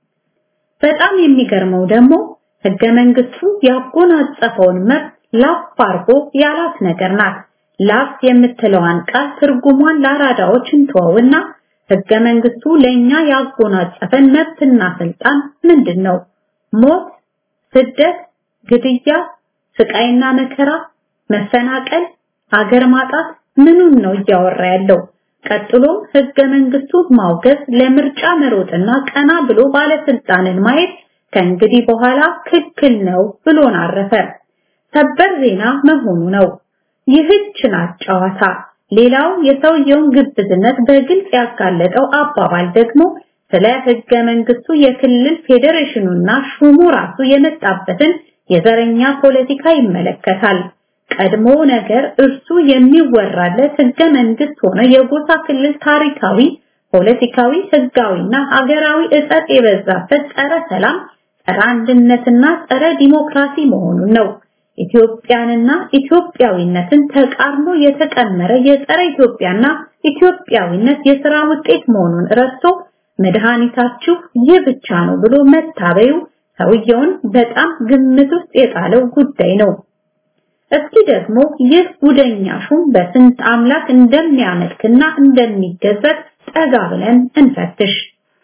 በጣም የሚገርመው ደግሞ ህገ መንግስቱ ያጎናጸፈውን መብት ላፍ አርጎ ያላት ነገር ናት። ላፍ የምትለዋን ቃል ትርጉሟን ለአራዳዎች እንተወውና ህገ መንግስቱ ለኛ ያጎናጸፈን መብትና ስልጣን ምንድነው? ሞት፣ ስደት፣ ግድያ፣ ስቃይና መከራ፣ መፈናቀል፣ አገር ማጣት ምኑን ነው እያወራ ያለው? ቀጥሎም ህገ መንግስቱን ማውገዝ፣ ለምርጫ መሮጥና ቀና ብሎ ባለስልጣንን ማየት ከእንግዲህ በኋላ ክልክል ነው ብሎን አረፈ። ሰበር ዜና መሆኑ ነው። ይህች ናት ጨዋታ። ሌላው የሰውየውን ግብዝነት በግልጽ ያጋለጠው አባባል ደግሞ ስለ ህገ መንግስቱ የክልል ፌዴሬሽኑና ሹሙ ራሱ የመጣበትን የዘረኛ ፖለቲካ ይመለከታል። ቀድሞ ነገር እርሱ የሚወራለት ህገ መንግስት ሆነ የጎሳ ክልል ታሪካዊ፣ ፖለቲካዊ፣ ህጋዊና ሀገራዊ እጸት የበዛበት ጸረ ሰላም፣ ጸረ አንድነትና ጸረ ዲሞክራሲ መሆኑን ነው። ኢትዮጵያንና ኢትዮጵያዊነትን ተቃርኖ የተቀመረ የጸረ ኢትዮጵያና ኢትዮጵያዊነት የሥራ ውጤት መሆኑን ረስቶ መድኃኒታችሁ ይህ ብቻ ነው ብሎ መታበዩ ሰውየውን በጣም ግምት ውስጥ የጣለው ጉዳይ ነው። እስኪ ደግሞ ይህ ጉደኛ ሹም በስንት አምላክ እንደሚያመልክና እንደሚገዛት ጠጋ ብለን እንፈትሽ።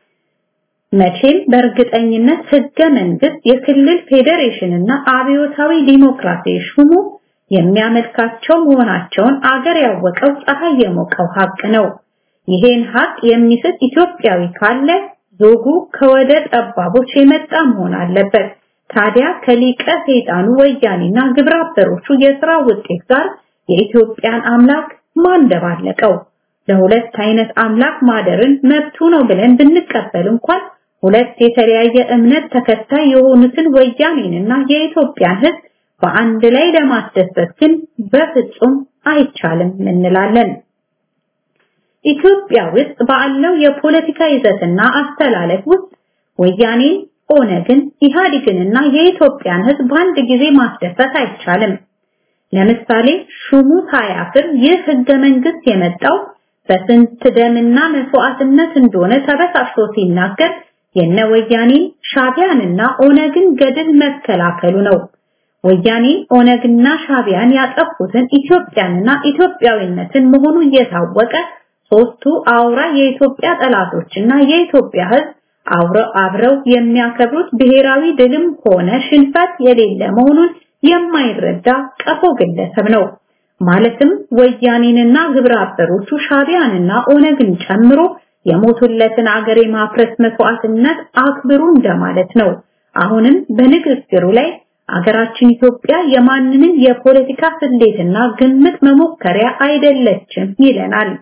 መቼም በእርግጠኝነት ህገ መንግስት፣ የክልል ፌዴሬሽንና አብዮታዊ ዲሞክራሲ ሹሙ የሚያመልካቸው መሆናቸውን አገር ያወቀው ፀሐይ የሞቀው ሀቅ ነው። ይሄን ሀቅ የሚስት ኢትዮጵያዊ ካለ ዞጉ ከወደ ጠባቦች የመጣ መሆን አለበት። ታዲያ ከሊቀ ሰይጣኑ ወያኔና ግብረ አበሮቹ የሥራ ውጤት ጋር የኢትዮጵያን አምላክ ማን ደባለቀው? ለሁለት አይነት አምላክ ማደርን መብቱ ነው ብለን ብንቀበል እንኳን ሁለት የተለያየ እምነት ተከታይ የሆኑትን ወያኔንና የኢትዮጵያን ሕዝብ በአንድ ላይ ለማስደሰት ግን በፍጹም አይቻልም እንላለን። ኢትዮጵያ ውስጥ ባለው የፖለቲካ ይዘትና አስተላለፍ ውስጥ ወያኔ ኦነግን ኢህአዴግንና የኢትዮጵያን ሕዝብ በአንድ ጊዜ ማስደሰት አይቻልም። ለምሳሌ ሹሙ ሳያፍር ይህ ህገ መንግስት የመጣው በስንት ደምና መስዋዕትነት እንደሆነ ተበሳሽቶ ሲናገር የነ ወያኔ ሻቢያንና ኦነግን ገድል መከላከሉ ነው። ወያኔ ኦነግና ሻቢያን ያጠፉትን ኢትዮጵያንና ኢትዮጵያዊነትን መሆኑ እየታወቀ ሶስቱ አውራ የኢትዮጵያ ጠላቶችና የኢትዮጵያ ህዝብ አብረው የሚያከብሩት ብሔራዊ ድልም ሆነ ሽንፈት የሌለ መሆኑን የማይረዳ ቀፎ ግለሰብ ነው። ማለትም ወያኔንና ግብረ አበሮቹ ሻቢያንና ኦነግን ጨምሮ የሞቱለትን አገር የማፍረስ መስዋዕትነት አክብሩ እንደማለት ነው። አሁንም በንግግሩ ላይ አገራችን ኢትዮጵያ የማንንም የፖለቲካ ስሌትና ግምት መሞከሪያ አይደለችም ይለናል።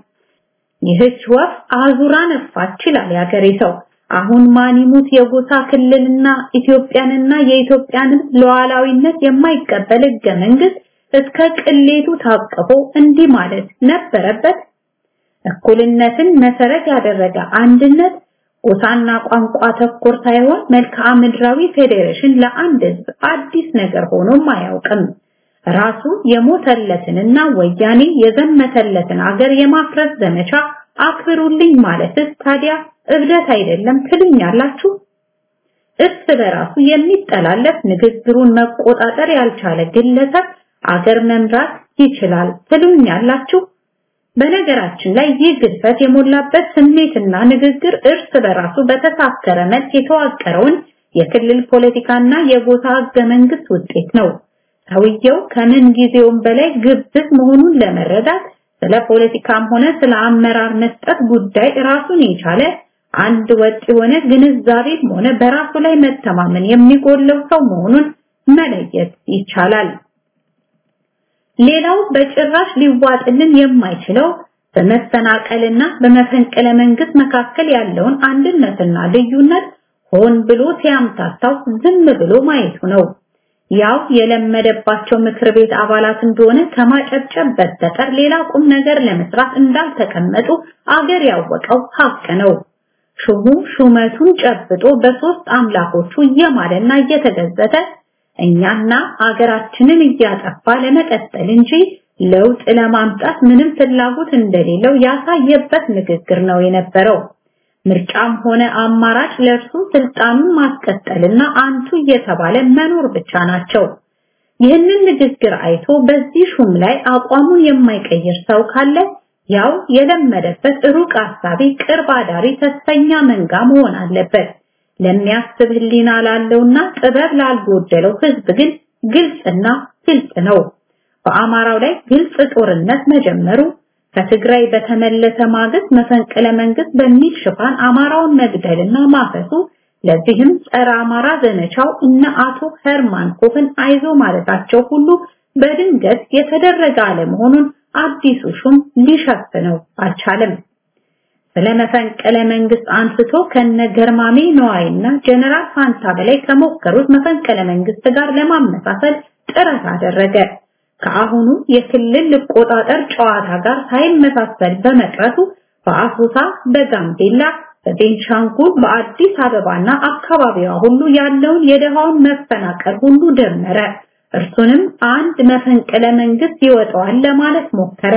ይህች ወፍ አዙራ ነፋች ይላል ያገሬ ሰው። አሁን ማኒሙት የጎሳ ክልልና ኢትዮጵያንና የኢትዮጵያንን ሉዓላዊነት የማይቀበል ህገ መንግስት እስከ ቅሌቱ ታቅፎ እንዲህ ማለት ነበረበት። እኩልነትን መሰረት ያደረገ አንድነት፣ ጎሳና ቋንቋ ተኮር ሳይሆን መልክዓ ምድራዊ ፌዴሬሽን ለአንድ ህዝብ አዲስ ነገር ሆኖም አያውቅም። ራሱ የሞተለትንና ወያኔ የዘመተለትን አገር የማፍረስ ዘመቻ አክብሩልኝ ማለትስ ታዲያ እብደት አይደለም ትሉኛላችሁ? እርስ በራሱ የሚጠላለፍ ንግግሩን መቆጣጠር ያልቻለ ግለሰብ አገር መምራት ይችላል ትሉኛላችሁ? በነገራችን ላይ ይህ ግድፈት የሞላበት ስሜትና ንግግር እርስ በራሱ በተሳከረ መልክ የተዋቀረውን የክልል ፖለቲካና የጎሳ ህገ መንግስት ውጤት ነው። ሰውየው ከምን ጊዜውም በላይ ግብዝ መሆኑን ለመረዳት ስለ ፖለቲካም ሆነ ስለ አመራር መስጠት ጉዳይ ራሱን የቻለ አንድ ወጥ የሆነ ግንዛቤም ሆነ በራሱ ላይ መተማመን የሚጎለው ሰው መሆኑን መለየት ይቻላል። ሌላው በጭራሽ ሊዋጥልን የማይችለው በመፈናቀልና በመፈንቅለ መንግስት መካከል ያለውን አንድነትና ልዩነት ሆን ብሎ ሲያምታታው ዝም ብሎ ማየቱ ነው። ያው የለመደባቸው ምክር ቤት አባላት እንደሆነ ከማጨብጨብ በስተቀር ሌላ ቁም ነገር ለመስራት እንዳልተቀመጡ አገር ያወቀው ሀቅ ነው። ሹሙ ሹመቱን ጨብጦ በሶስት አምላኮቹ እየማለና እየተገዘተ እኛና አገራችንን እያጠፋ ለመቀጠል እንጂ ለውጥ ለማምጣት ምንም ፍላጎት እንደሌለው ያሳየበት ንግግር ነው የነበረው። ምርጫም ሆነ አማራጭ ለርሱ ስልጣኑን ማስቀጠልና አንቱ እየተባለ መኖር ብቻ ናቸው። ይህንን ንግግር አይቶ በዚህ ሹም ላይ አቋሙን የማይቀይር ሰው ካለ ያው የለመደበት ሩቅ አሳቢ ቅርብ አዳሪ ተስፈኛ መንጋ መሆን አለበት። ለሚያስብ ህሊና ላለውና ጥበብ ላልጎደለው ህዝብ ግን ግልጽና ግልጽ ነው። በአማራው ላይ ግልጽ ጦርነት መጀመሩ፣ ከትግራይ በተመለሰ ማግስት መፈንቅለ መንግስት በሚል ሽፋን አማራውን መግደልና ማፈሱ፣ ለዚህም ጸረ አማራ ዘመቻው እነ አቶ ሄርማን ኮህን አይዞ ማለታቸው ሁሉ በድንገት የተደረገ አለመሆኑን አዲሱ ሹም ሊሸፍነው አልቻለም። ስለመፈንቅለ መንግስት አንስቶ ከነ ገርማሜ ነዋይና ጀነራል ፋንታ በላይ ከሞከሩት መፈንቅለ መንግስት ጋር ለማመሳሰል ጥረት አደረገ። ከአሁኑ የክልል ልቆጣጠር ጨዋታ ጋር ሳይመሳሰል በመቅረቱ በአሶሳ፣ በጋምቤላ፣ በቤንሻንጉል፣ በአዲስ አበባና አካባቢዋ ሁሉ ያለውን የደሃውን መፈናቀል ሁሉ ደመረ። እርሱንም አንድ መፈንቅለ መንግስት ይወጣዋል ለማለት ሞከረ።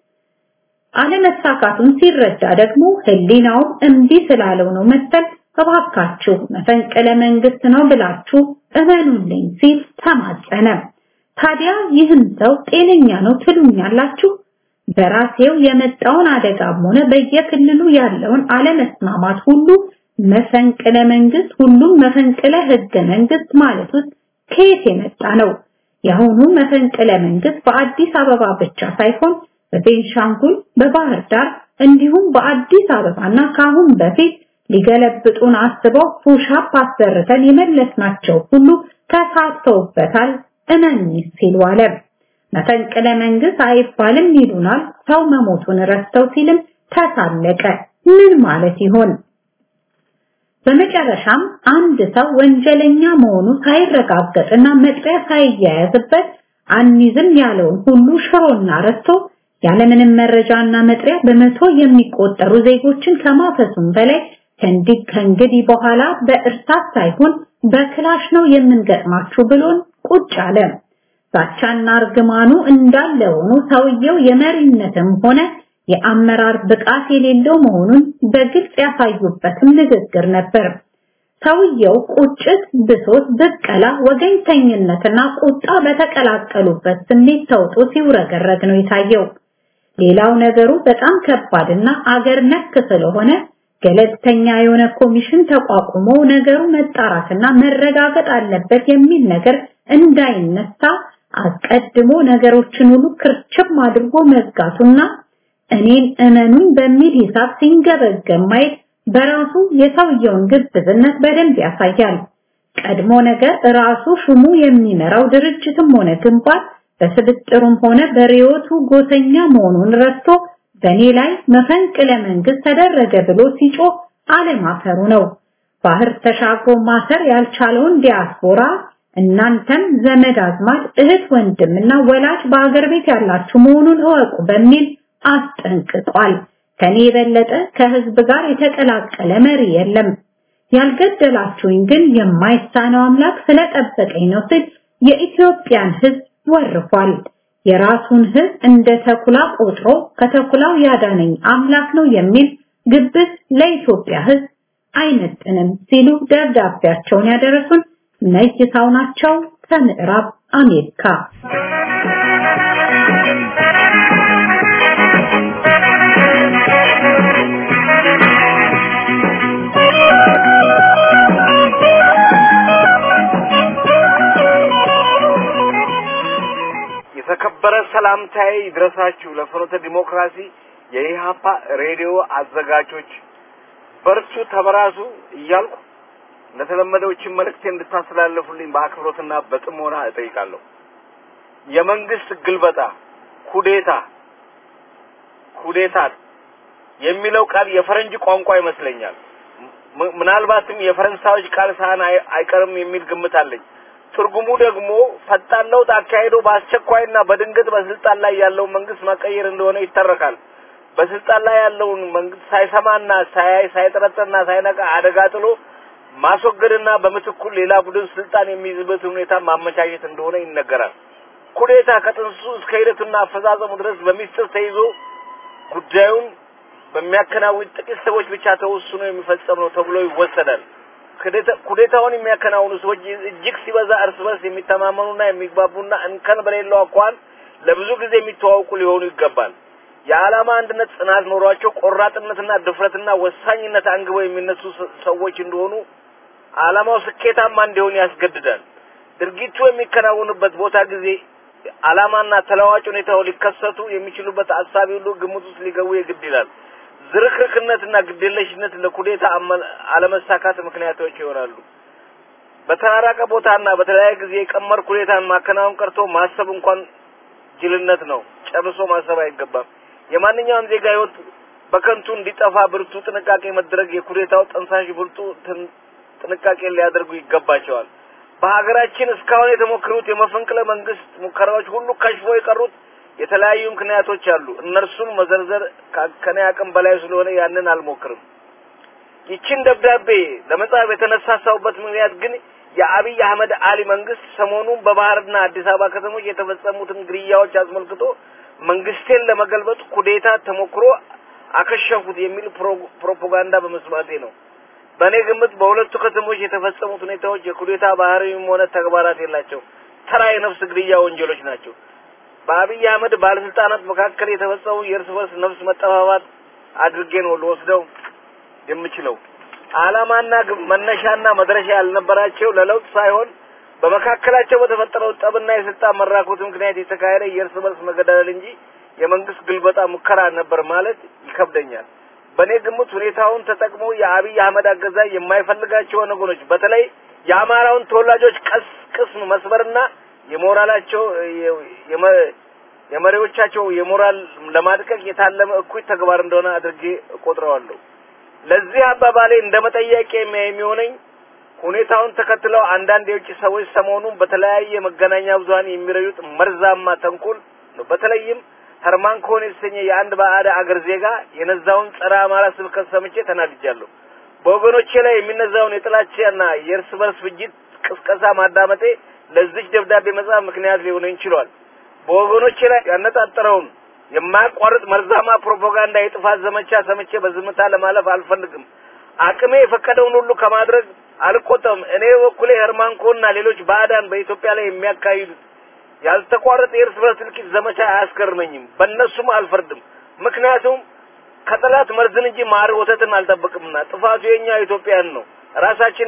አለመሳካቱን ሲረዳ ደግሞ ህሊናው እምቢ ስላለው ነው መሰል እባካችሁ መፈንቅለ መንግስት ነው ብላችሁ እመኑልኝ ሲል ተማጸነ። ታዲያ ይህን ሰው ጤነኛ ነው ትሉኛላችሁ? በራሴው የመጣውን አደጋም ሆነ በየክልሉ ያለውን አለመስማማት ሁሉ መፈንቅለ መንግስት ሁሉም መፈንቅለ ህገ መንግስት ማለት ውስጥ ከየት የመጣ ነው? የአሁኑ መፈንቅለ መንግስት በአዲስ አበባ ብቻ ሳይሆን በቤንሻንጉል፣ በባህር ዳር እንዲሁም በአዲስ አበባና ካሁን በፊት ሊገለብጡን አስበው ፑሻፕ አሰርተን የመለስናቸው ሁሉ ተሳተውበታል እመኝ ሲል ዋለ። መፈንቅለ መንግስት አይባልም ይሉናል ሰው መሞቱን ረስተው ሲልም ተሳለቀ። ምን ማለት ይሆን? በመጨረሻም አንድ ሰው ወንጀለኛ መሆኑ ሳይረጋገጥና መጥሪያ ሳይያያዝበት አንይዝም ያለውን ሁሉ ሽሮና ረስቶ ያለምንም መረጃና መጥሪያ በመቶ የሚቆጠሩ ዜጎችን ከማፈሱም በላይ ከእንግዲህ በኋላ በእርሳስ ሳይሆን በክላሽ ነው የምንገጥማችሁ ብሎን ቁጭ አለ። ዛቻና እርግማኑ እንዳለ ሆኖ ሰውየው የመሪነትም ሆነ የአመራር ብቃት የሌለው መሆኑን በግልጽ ያሳዩበትም ንግግር ነበር። ሰውየው ቁጭት፣ ብሶት፣ በቀላ፣ ወገንተኝነትና ቁጣ በተቀላቀሉበት ስሜት ተውጦ ሲውረገረግ ነው የታየው። ሌላው ነገሩ በጣም ከባድና አገር ነክ ስለሆነ ገለልተኛ የሆነ ኮሚሽን ተቋቁሞ ነገሩ መጣራትና መረጋገጥ አለበት የሚል ነገር እንዳይነሳ አስቀድሞ ነገሮችን ሁሉ ክርችም አድርጎ መዝጋቱና እኔን እመኑን በሚል ሂሳብ ሲንገበገብ ማየት በራሱ የሰውየውን ግብዝነት በደንብ ያሳያል። ቀድሞ ነገር ራሱ ሹሙ የሚመራው ድርጅትም ሆነ ግንባር በስብጥሩም ሆነ በሪዮቱ ጎሰኛ መሆኑን ረስቶ በኔ ላይ መፈንቅለ መንግስት ተደረገ ብሎ ሲጮህ አለማፈሩ ነው። ባህር ተሻግሮ ማሰር ያልቻለውን ዲያስፖራ እናንተም ዘመድ አዝማድ እህት ወንድምና ወላጅ በአገር ቤት ያላችሁ መሆኑን እወቁ በሚል አስጠንቅቋል። ከኔ የበለጠ ከህዝብ ጋር የተቀላቀለ መሪ የለም። ያልገደላችሁኝ ግን የማይሳነው አምላክ ስለጠበቀኝ ነው ሲል የኢትዮጵያን ህዝብ ወርፏል። የራሱን ህዝብ እንደ ተኩላ ቆጥሮ ከተኩላው ያዳነኝ አምላክ ነው የሚል ግብት ለኢትዮጵያ ህዝብ አይመጥንም ሲሉ ደብዳቤያቸውን ያደረሱን ነይታው ናቸው ከምዕራብ አሜሪካ። የተከበረ ሰላምታዬ ይድረሳችሁ ለፍኖተ ዲሞክራሲ የኢሃፓ ሬዲዮ አዘጋጆች በርቱ ተበራዙ እያልኩ ለተለመደዎችን መልእክት እንድታስተላልፉልኝ በአክብሮትና በጥሞና እጠይቃለሁ። የመንግስት ግልበጣ ኩዴታ የሚለው ቃል የፈረንጅ ቋንቋ ይመስለኛል። ምናልባትም የፈረንሳዮች ቃል ሳይሆን አይቀርም የሚል ግምት አለኝ። ትርጉሙ ደግሞ ፈጣን ለውጥ አካሄዶ በአስቸኳይና በድንገት በስልጣን ላይ ያለው መንግስት መቀየር እንደሆነ ይተረካል። በስልጣን ላይ ያለውን መንግስት ሳይሰማና ሳይጠረጥርና ሳይነቃ አደጋ ጥሎ ማስወገድና በምትኩ ሌላ ቡድን ስልጣን የሚይዝበት ሁኔታ ማመቻቸት እንደሆነ ይነገራል። ኩዴታ ከጥንሱ እስከ ሂደቱና አፈጻጸሙ ድረስ በሚስጥር ተይዞ ጉዳዩን በሚያከናውኑ ጥቂት ሰዎች ብቻ ተወስኖ የሚፈጸም ነው ተብሎ ይወሰዳል። ኩዴታውን የሚያከናውኑ ሰዎች እጅግ ሲበዛ እርስ በርስ የሚተማመኑና የሚግባቡና እንከን በሌለው አኳኋን ለብዙ ጊዜ የሚተዋወቁ ሊሆኑ ይገባል። የዓላማ አንድነት ጽናት ኖሯቸው ቆራጥነትና ድፍረትና ወሳኝነት አንግበው የሚነሱ ሰዎች እንደሆኑ ዓላማው ስኬታማ እንዲሆን ያስገድዳል። ድርጊቱ የሚከናወንበት ቦታ ጊዜ ዓላማና ተለዋጭ ሁኔታው ሊከሰቱ የሚችሉበት ሐሳብ ሁሉ ግምት ውስጥ ሊገቡ የግድ ይላል። ዝርክርክነትና ግዴለሽነት ለኩዴታ አለመሳካት ምክንያቶች ይሆናሉ። በተራራቀ ቦታና በተለያየ ጊዜ ቀመር ኩዴታን ማከናወን ቀርቶ ማሰብ እንኳን ጅልነት ነው። ጨርሶ ማሰብ አይገባም። የማንኛውም ዜጋ ህይወት በከንቱ እንዲጠፋ ብርቱ ጥንቃቄ መድረግ የኩዴታው ጠንሳሽ ብርቱ ጥንቃቄ ሊያደርጉ ይገባቸዋል። በሀገራችን እስካሁን የተሞከሩት የመፈንቅለ መንግስት ሙከራዎች ሁሉ ከሽፎ የቀሩት የተለያዩ ምክንያቶች አሉ። እነርሱን መዘርዘር ከኔ አቅም በላይ ስለሆነ ያንን አልሞክርም። ይችን ደብዳቤ ለመጻፍ የተነሳሳውበት ምክንያት ግን የአብይ አህመድ አሊ መንግስት ሰሞኑን በባህርና አዲስ አበባ ከተሞች የተፈጸሙትን ግድያዎች አስመልክቶ መንግስቴን ለመገልበጥ ኩዴታ ተሞክሮ አከሸፉት የሚል ፕሮፓጋንዳ በመስማቴ ነው። በኔ ግምት በሁለቱ ከተሞች የተፈጸሙት ሁኔታዎች የኩዴታ ባህሪም ሆነ ተግባራት የላቸው ተራ የነፍስ ግድያ ወንጀሎች ናቸው። በአብይ አህመድ ባለስልጣናት መካከል የተፈጸሙ የእርስ በርስ ነፍስ መጠፋፋት አድርጌ ነው ልወስደው የምችለው። ዓላማና መነሻና መድረሻ ያልነበራቸው ለለውጥ ሳይሆን በመካከላቸው በተፈጠረው ጠብና የስልጣን መራኮት ምክንያት የተካሄደ የእርስ በርስ መገዳደል እንጂ የመንግስት ግልበጣ ሙከራ ነበር ማለት ይከብደኛል። በኔ ግምት ሁኔታውን ተጠቅመው የአብይ አህመድ አገዛዝ የማይፈልጋቸው ወገኖች በተለይ የአማራውን ተወላጆች ቅስም መስበርና የሞራላቸው የመሪዎቻቸው የሞራል ለማድቀቅ የታለመ እኩይ ተግባር እንደሆነ አድርጌ እቆጥረዋለሁ። ለዚህ አባባሌ እንደመጠየቅ የሚሆነኝ ሁኔታውን ተከትለው አንዳንድ የውጭ ሰዎች ሰሞኑን በተለያየ መገናኛ ብዙሃን የሚረዩት መርዛማ ተንኮል ነው። በተለይም ሀርማን ኮሄን የተሰኘ የአንድ ባዕድ አገር ዜጋ የነዛውን ጸረ አማራ ስብከት ሰምቼ ተናድጃለሁ። በወገኖቼ ላይ የሚነዛውን የጥላቻና የእርስ በርስ ፍጅት ቅስቀሳ ማዳመጤ ለዚህ ደብዳቤ መጻፍ ምክንያት ሊሆን ይችላል። በወገኖቼ ላይ ያነጣጠረውን የማያቋርጥ መርዛማ ፕሮፓጋንዳ የጥፋት ዘመቻ ሰምቼ በዝምታ ለማለፍ አልፈልግም። አቅሜ የፈቀደውን ሁሉ ከማድረግ አልቆጠም። እኔ በኩሌ ሀርማን ኮሄንና ሌሎች ባዕዳን በኢትዮጵያ ላይ የሚያካሂዱት ያልተቋረጠ የእርስ በርስ እልቂት ዘመቻ አያስገርመኝም፣ በእነሱም አልፈርድም። ምክንያቱም ከጠላት መርዝን እንጂ ማር ወተትን አልጠብቅምና ጥፋቱ የኛ ኢትዮጵያን ነው። ራሳችን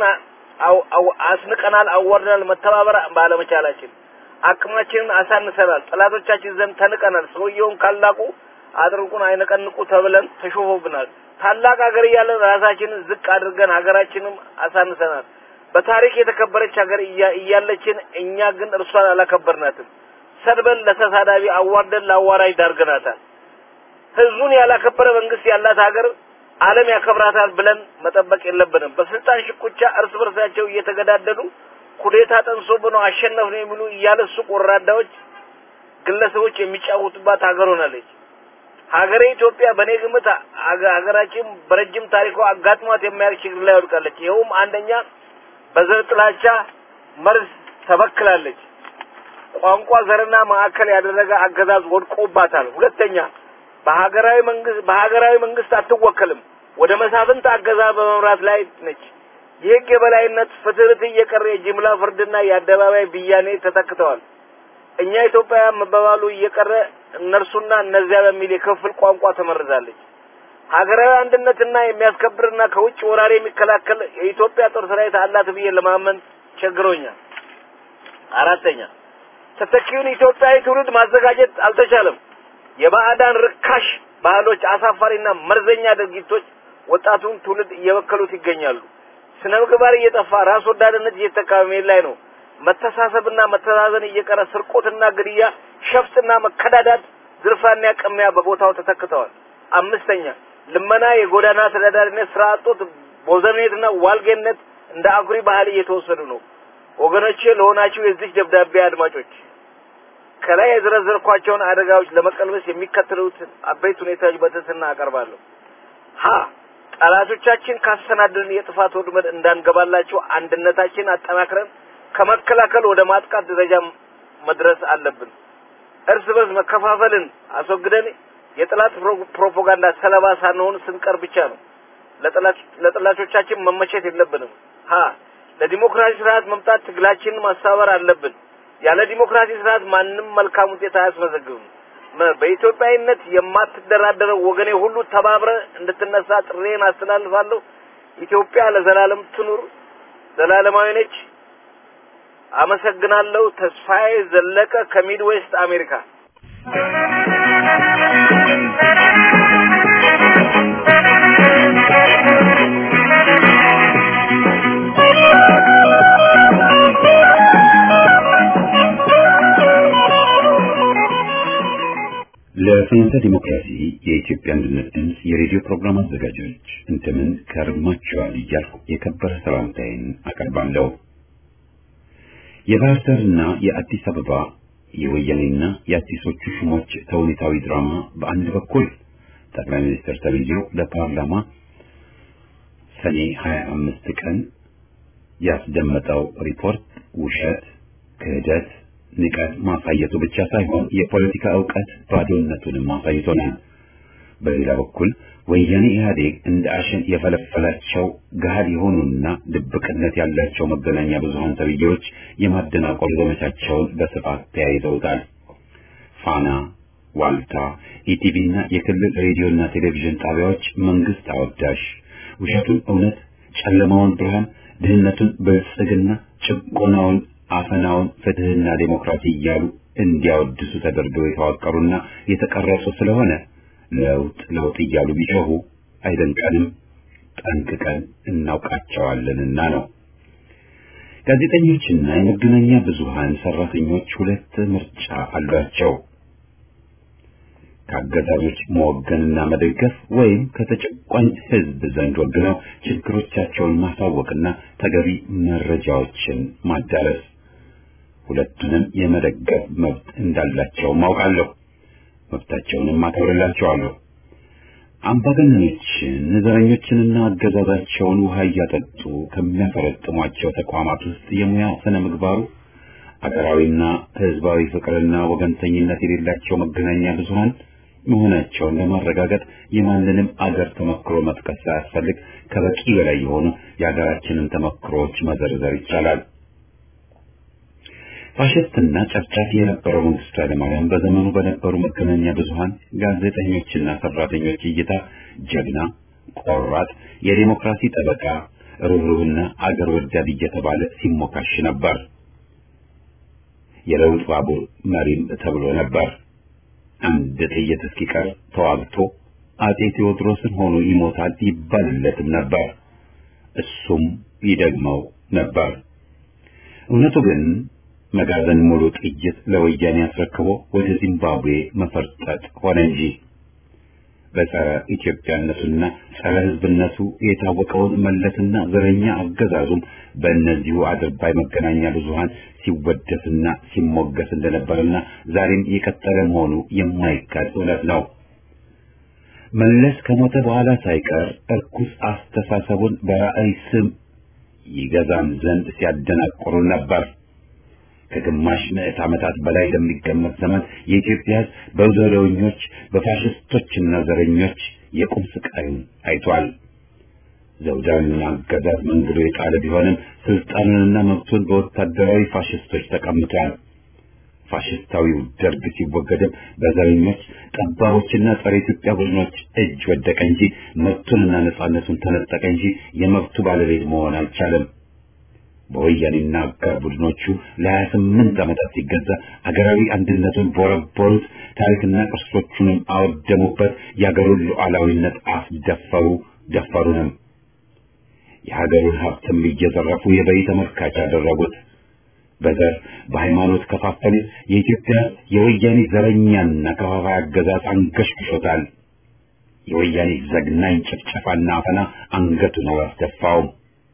አስንቀናል፣ አዋርደናል፣ መተባበር ባለመቻላችን አቅማችንን አሳንሰናል፣ ጠላቶቻችን ዘንድ ተንቀናል። ሰውየውን ካላቁ አድርቁን አይነቀንቁ ተብለን ተሾፎብናል። ታላቅ ሀገር እያለን ራሳችንን ዝቅ አድርገን ሀገራችንን አሳንሰናል። በታሪክ የተከበረች ሀገር እያለችን እኛ ግን እርሷን አላከበርናትም። ሰድበን ለተሳዳቢ አዋርደን ለአዋራጅ ዳርገናታል። ህዝቡን ያላከበረ መንግስት ያላት ሀገር ዓለም ያከብራታል ብለን መጠበቅ የለብንም። በስልጣን ሽኩቻ እርስ በርሳቸው እየተገዳደሉ ኩዴታ ጠንሶብነው አሸነፍነው የሚሉ እያለሱ ቆራዳዎች ግለሰቦች የሚጫወቱባት ሀገር ሆናለች። ሀገሬ ኢትዮጵያ በኔ ግምት ሀገራችን በረጅም ታሪኳ አጋጥሟት የማያውቅ ችግር ላይ ወድቃለች። ይኸውም አንደኛ በዘር ጥላቻ መርዝ ተበክላለች። ቋንቋ ዘርና ማዕከል ያደረገ አገዛዝ ወድቆባታል። ሁለተኛ በሀገራዊ መንግስት አትወከልም። ወደ መሳፍንት አገዛዝ በመምራት ላይ ነች። የህግ የበላይነት ፍትህት እየቀረ የጅምላ ፍርድና የአደባባይ ብያኔ ተተክተዋል። እኛ ኢትዮጵያውያን መባባሉ እየቀረ እነርሱና እነዚያ በሚል የክፍል ቋንቋ ተመርዛለች። ሀገራዊ አንድነትና የሚያስከብርና ከውጭ ወራሪ የሚከላከል የኢትዮጵያ ጦር ሰራዊት አላት ብዬ ለማመን ቸግሮኛል። አራተኛ ተተኪውን ኢትዮጵያዊ ትውልድ ማዘጋጀት አልተቻለም። የባዕዳን ርካሽ ባህሎች፣ አሳፋሪና መርዘኛ ድርጊቶች ወጣቱን ትውልድ እየበከሉት ይገኛሉ። ስነ ምግባር እየጠፋ ራስ ወዳድነት እየተካመመ ላይ ነው። መተሳሰብና መተዛዘን እየቀረ ስርቆትና ግድያ፣ ሸፍጥና መከዳዳት፣ ዝርፋና ቅሚያ በቦታው ተተክተዋል። አምስተኛ ልመና፣ የጎዳና ተዳዳሪነት፣ ስራ አጥነት፣ ቦዘኔትና ዋልጌነት እንደ አኩሪ ባህል እየተወሰዱ ነው። ወገኖቼ ለሆናችሁ የዚህ ደብዳቤ አድማጮች ከላይ የዘረዘርኳቸውን አደጋዎች ለመቀልበስ የሚከተሉት አበይት ሁኔታዎች በትህትና አቀርባለሁ። ጠላቶቻችን ካሰናደን የጥፋት ወጥመድ እንዳንገባላቸው አንድነታችን አጠናክረን ከመከላከል ወደ ማጥቃት ደረጃ መድረስ አለብን። እርስ በርስ መከፋፈልን አስወግደን የጠላት ፕሮፓጋንዳ ሰለባ ሳንሆን ስንቀር ብቻ ነው ለጠላቶቻችን መመቸት የለብንም። ለዲሞክራሲ ስርዓት መምጣት ትግላችንን ማስተባበር አለብን። ያለ ዲሞክራሲ ስርዓት ማንንም መልካም ውጤት አያስመዘግብም። በኢትዮጵያዊነት የማትደራደረው ወገኔ ሁሉ ተባብረ እንድትነሳ ጥሬን አስተላልፋለሁ። ኢትዮጵያ ለዘላለም ትኑር፣ ዘላለማዊ ነች። አመሰግናለሁ። ተስፋዬ ዘለቀ ከሚድዌስት አሜሪካ። ለፍኖተ ዲሞክራሲ የኢትዮጵያ አንድነት ድምፅ የሬዲዮ ፕሮግራም አዘጋጆች እንደምን ከርማችኋል እያልኩ የከበረ ሰላምታዬን አቀርባለሁ። የባህር ዳርና የአዲስ አበባ የወያኔና የአዲሶቹ ሹሞች ተውኔታዊ ድራማ በአንድ በኩል ጠቅላይ ሚኒስትር ተብዬው ለፓርላማ ሰኔ 25 ቀን ያስደመጠው ሪፖርት ውሸት፣ ክህደት፣ ንቀት ማሳየቱ ብቻ ሳይሆን የፖለቲካ ዕውቀት ባዶነቱንም ማሳይቶናል። በሌላ በኩል ወያኔ ኢህአዴግ እንደ አሸን የፈለፈላቸው ገሃድ የሆኑና ድብቅነት ያላቸው መገናኛ ብዙሃን ተብዬዎች የማደናቆር ዘመቻቸውን በስፋት ተያይዘውታል። ፋና፣ ዋልታ፣ ኢቲቪና የክልል ሬዲዮና ቴሌቪዥን ጣቢያዎች መንግስት አወዳሽ፣ ውሸቱን እውነት፣ ጨለማውን ብርሃን፣ ድህነቱን ብልጽግና፣ ጭቆናውን አፈናውን ፍትህና ዴሞክራሲ እያሉ እንዲያወድሱ ተደርገው የተዋቀሩና የተቀረጹ ስለሆነ ለውጥ እያሉ ቢጮሁ አይደንቀንም፣ ጠንቅቀን እናውቃቸዋለንና ነው። ጋዜጠኞችና የመገናኛ ብዙሃን ሰራተኞች ሁለት ምርጫ አሏቸው። ከአገዛዞች መወገንና መደገፍ ወይም ከተጨቋኝ ህዝብ ዘንድ ወግነው ችግሮቻቸውን ማሳወቅና ተገቢ መረጃዎችን ማዳረስ። ሁለቱንም የመደገፍ መብት እንዳላቸው ማውቃለሁ። መብታቸውንም አከብርላቸዋለሁ። አምባገነኖችን፣ ዘረኞችንና አገዛዛቸውን ውሃ እያጠጡ ከሚያፈረጥሟቸው ተቋማት ውስጥ የሙያ ስነ ምግባሩ አገራዊና ህዝባዊ ፍቅርና ወገንተኝነት የሌላቸው መገናኛ ብዙሃን መሆናቸውን ለማረጋገጥ የማንንም አገር ተመክሮ መጥቀስ ሳያስፈልግ ከበቂ በላይ የሆኑ የሀገራችንን ተመክሮዎች መዘርዘር ይቻላል። ፋሽስትና ጨፍጫፊ የነበረው መንግስቱ ኃይለማርያም በዘመኑ በነበሩ መገናኛ ብዙሃን ጋዜጠኞችና ሰራተኞች እይታ ጀግና፣ ቆራጥ፣ የዲሞክራሲ ጠበቃ፣ ርኅሩህና አገር ወዳድ እየተባለ ሲሞካሽ ነበር። የለውጥ ባቡር መሪም ተብሎ ነበር። አንድ ጥይት እስኪቀር ተዋግቶ አጼ ቴዎድሮስን ሆኖ ይሞታል ይባልለትም ነበር። እሱም ይደግመው ነበር። እውነቱ ግን መጋዘን ሙሉ ጥይት ለወያኔ አስረክቦ ወደ ዚምባብዌ መፈርጠጥ ሆነ እንጂ በጸረ ኢትዮጵያነቱና ጸረ ህዝብነቱ የታወቀውን መለስና ዘረኛ አገዛዙም በእነዚሁ አድርባይ መገናኛ ብዙሃን ሲወደስና ሲሞገስ እንደነበርና ዛሬም የቀጠለ መሆኑ የማይካድ እውነት ነው። መለስ ከሞተ በኋላ ሳይቀር እርኩስ አስተሳሰቡን በራዕይ ስም ይገዛም ዘንድ ሲያደናቆሩ ነበር። ከግማሽ ምዕት ዓመታት በላይ ለሚገመት ዘመን የኢትዮጵያ ሕዝብ በዘረኞች በፋሽስቶችና ዘረኞች የቁም ስቃዩን አይቷል። ዘውዳዊና አገዛዝ መንግዶ የጣለ ቢሆንም ስልጣኑንና መብቱን በወታደራዊ ፋሽስቶች ተቀምጧል። ፋሽስታዊው ደርግ ሲወገድም በዘረኞች ጠባቦችና ጸረ ኢትዮጵያ ቡድኖች እጅ ወደቀ እንጂ መብቱንና ነጻነቱን ተነጠቀ እንጂ የመብቱ ባለቤት መሆን አልቻለም። በወያኔና አጋር ቡድኖቹ ለ28 ዓመታት ሲገዛ ሀገራዊ አንድነቱን ቦረቦሩት፣ ታሪክና ቅርሶቹንም አወደሙበት፣ የሀገሩን ሉዓላዊነት ደፈሩንም። የሀገሩን ሀብትም እየዘረፉ የበይ ተመልካች አደረጉት። በዘር በሃይማኖት ከፋፈሉት። የኢትዮጵያ የወያኔ ዘረኛና ከፋፋይ አገዛዝ አንገሽግሾታል። የወያኔ ዘግናኝ ጭፍጨፋና አፈና አንገቱን አላስደፋውም።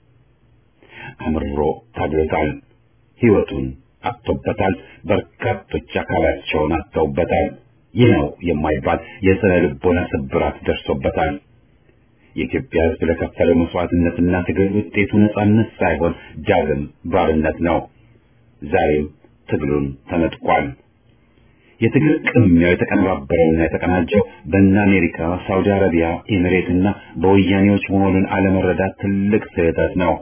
አምርሮ ታግሎታል። ሕይወቱን አጥቶበታል። በርካቶች አካላቸውን አጥተውበታል። ይህ ነው የማይባል የሥነ ልቦና ስብራት ደርሶበታል። የኢትዮጵያ ሕዝብ ለከፈለው መስዋዕትነትና ትግል ውጤቱ ነጻነት ሳይሆን ዳግም ባርነት ነው። ዛሬም ትግሉን ተነጥቋል። የትግል ቅሚያው የተቀነባበረውና የተቀናጀው በእነ አሜሪካ፣ ሳውዲ አረቢያ፣ ኤሚሬትና በወያኔዎች መሆኑን አለመረዳት ትልቅ ስህተት ነው።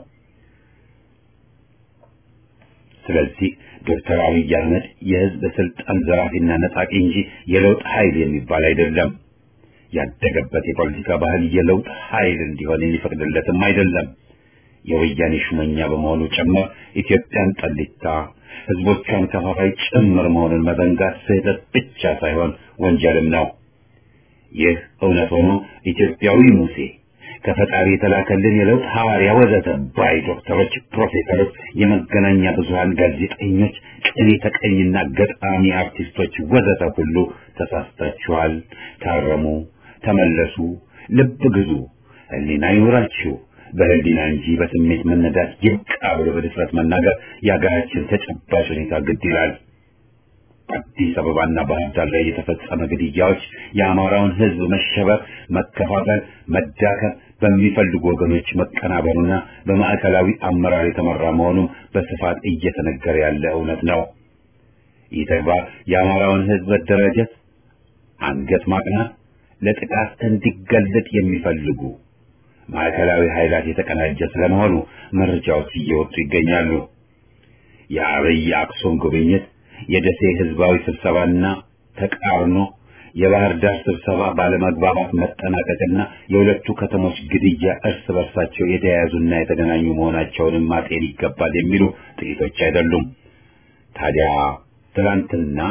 ስለዚህ ዶክተር አብይ አህመድ የህዝብ ስልጣን ዘራፊና ነጣቂ እንጂ የለውጥ ኃይል የሚባል አይደለም። ያደገበት የፖለቲካ ባህል የለውጥ ኃይል እንዲሆን የሚፈቅድለትም አይደለም። የወያኔ ሹመኛ በመሆኑ ጭምር ኢትዮጵያን ጠሊታ፣ ህዝቦቿን ከፋፋይ ጭምር መሆኑን መዘንጋት ስህተት ብቻ ሳይሆን ወንጀልም ነው። ይህ እውነት ሆኖ ኢትዮጵያዊ ሙሴ፣ ከፈጣሪ የተላከልን የለውጥ ሐዋርያ ወዘተ ባይ ዶክተሮች፣ ፕሮፌሰሮች፣ የመገናኛ ብዙሃን ጋዜጠኞች፣ ቅኔ ተቀኝና ገጣሚ አርቲስቶች ወዘተ ሁሉ ተሳስታችኋል፣ ታረሙ፣ ተመለሱ፣ ልብ ግዙ፣ ህሊና ይኑራችሁ። በህሊና እንጂ በስሜት መነዳት ይብቃ ብሎ በድፍረት መናገር የሀገራችን ተጨባጭ ሁኔታ ግድ ይላል። አዲስ አበባና ባህር ዳር ላይ የተፈጸመ ግድያዎች የአማራውን ህዝብ መሸበር፣ መከፋፈል፣ መዳከም በሚፈልጉ ወገኖች መቀናበሩና በማዕከላዊ አመራር የተመራ መሆኑ በስፋት እየተነገረ ያለ እውነት ነው። ይህ ተግባር የአማራውን ህዝብ መደራጀት፣ አንገት ማቅናት፣ ለጥቃት እንዲገለጥ የሚፈልጉ ማዕከላዊ ኃይላት የተቀናጀ ስለመሆኑ መረጃዎች እየወጡ ይገኛሉ። የአብይ አክሱም ጉብኝት፣ የደሴ ህዝባዊ ስብሰባና ተቃርኖ፣ የባህር ዳር ስብሰባ ባለመግባባት መጠናቀቅና የሁለቱ ከተሞች ግድያ እርስ በርሳቸው የተያያዙና የተገናኙ መሆናቸውንም ማጤን ይገባል የሚሉ ጥቂቶች አይደሉም። ታዲያ ትናንትና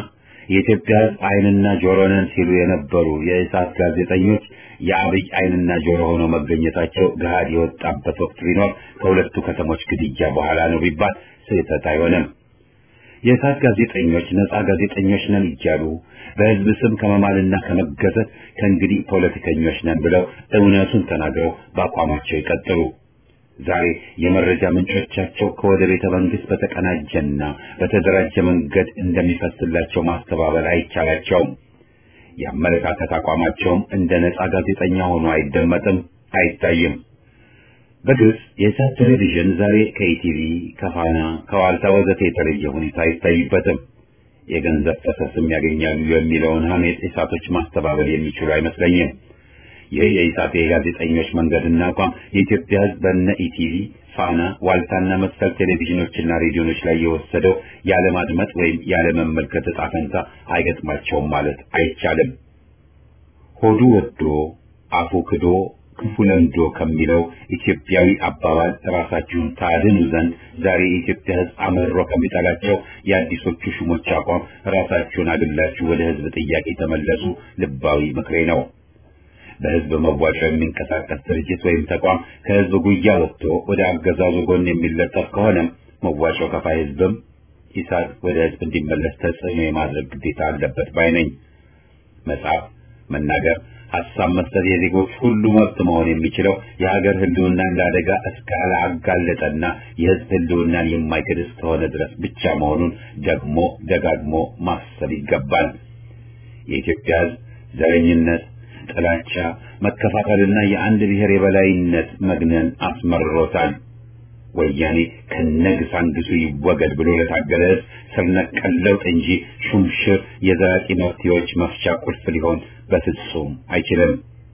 የኢትዮጵያ ዓይንና ጆሮ ነን ሲሉ የነበሩ የኢሳት ጋዜጠኞች የአብይ ዓይንና ጆሮ ሆነው መገኘታቸው ገሃድ የወጣበት ወቅት ቢኖር ከሁለቱ ከተሞች ግድያ በኋላ ነው ቢባል ስህተት አይሆንም። የኢሳት ጋዜጠኞች ነፃ ጋዜጠኞች ነን እያሉ በህዝብ ስም ከመማልና ከመገዘት ከእንግዲህ ፖለቲከኞች ነን ብለው እውነቱን ተናግረው በአቋማቸው ይቀጥሉ። ዛሬ የመረጃ ምንጮቻቸው ከወደ ቤተ መንግስት በተቀናጀና በተደራጀ መንገድ እንደሚፈስላቸው ማስተባበል አይቻላቸውም። የአመለካከት አቋማቸውም እንደ ነፃ ጋዜጠኛ ሆኖ አይደመጥም፣ አይታይም። በግልጽ የኢሳት ቴሌቪዥን ዛሬ ከኢቲቪ፣ ከፋና፣ ከዋልታ ወዘተ የተለየ ሁኔታ አይታይበትም። የገንዘብ ፈሰስም ያገኛሉ የሚለውን ሐሜት ኢሳቶች ማስተባበል የሚችሉ አይመስለኝም። ይህ የኢሳት የጋዜጠኞች መንገድና አቋም የኢትዮጵያ ሕዝብ በነ ኢቲቪ፣ ፋና፣ ዋልታና መሰል ቴሌቪዥኖችና ሬዲዮኖች ላይ የወሰደው ያለማድመጥ ወይም ያለመመልከት ዕጣ ፈንታ አይገጥማቸውም ማለት አይቻልም። ሆዱ ወዶ አፉ ክዶ ክፉ ለምዶ ከሚለው ኢትዮጵያዊ አባባል ራሳችሁን ታድኑ ዘንድ ዛሬ የኢትዮጵያ ሕዝብ አምርሮ ከሚጠላቸው የአዲሶቹ ሹሞች አቋም ራሳችሁን አግላችሁ ወደ ሕዝብ ጥያቄ ተመለሱ ልባዊ ምክሬ ነው። በሕዝብ መዋጮ የሚንቀሳቀስ ድርጅት ወይም ተቋም ከሕዝብ ጉያ ወጥቶ ወደ አገዛዙ ጎን የሚለጠፍ ከሆነ መዋጮ ከፋይ ሕዝብም ኢሳት ወደ ሕዝብ እንዲመለስ ተጽዕኖ የማድረግ ግዴታ አለበት ባይ ነኝ። መጻፍ፣ መናገር፣ ሐሳብ መስጠት የዜጎች ሁሉ መብት መሆን የሚችለው የሀገር ህልውናን ለአደጋ እስካለ አጋለጠና የሕዝብ ህልውናን የማይክድ እስከሆነ ድረስ ብቻ መሆኑን ደግሞ ደጋግሞ ማሰብ ይገባል። የኢትዮጵያ ሕዝብ ዘረኝነት፣ ጥላቻ፣ መከፋፈልና የአንድ ብሔር የበላይነት መግነን አስመርሮታል። ወያኔ ከነግሳንግሱ ይወገድ ብሎ ለታገለ ሕዝብ ስር ነቀል ለውጥ እንጂ ሹምሽር የዘላቂ መፍትሄዎች መፍቻ ቁልፍ ሊሆን በፍጹም አይችልም።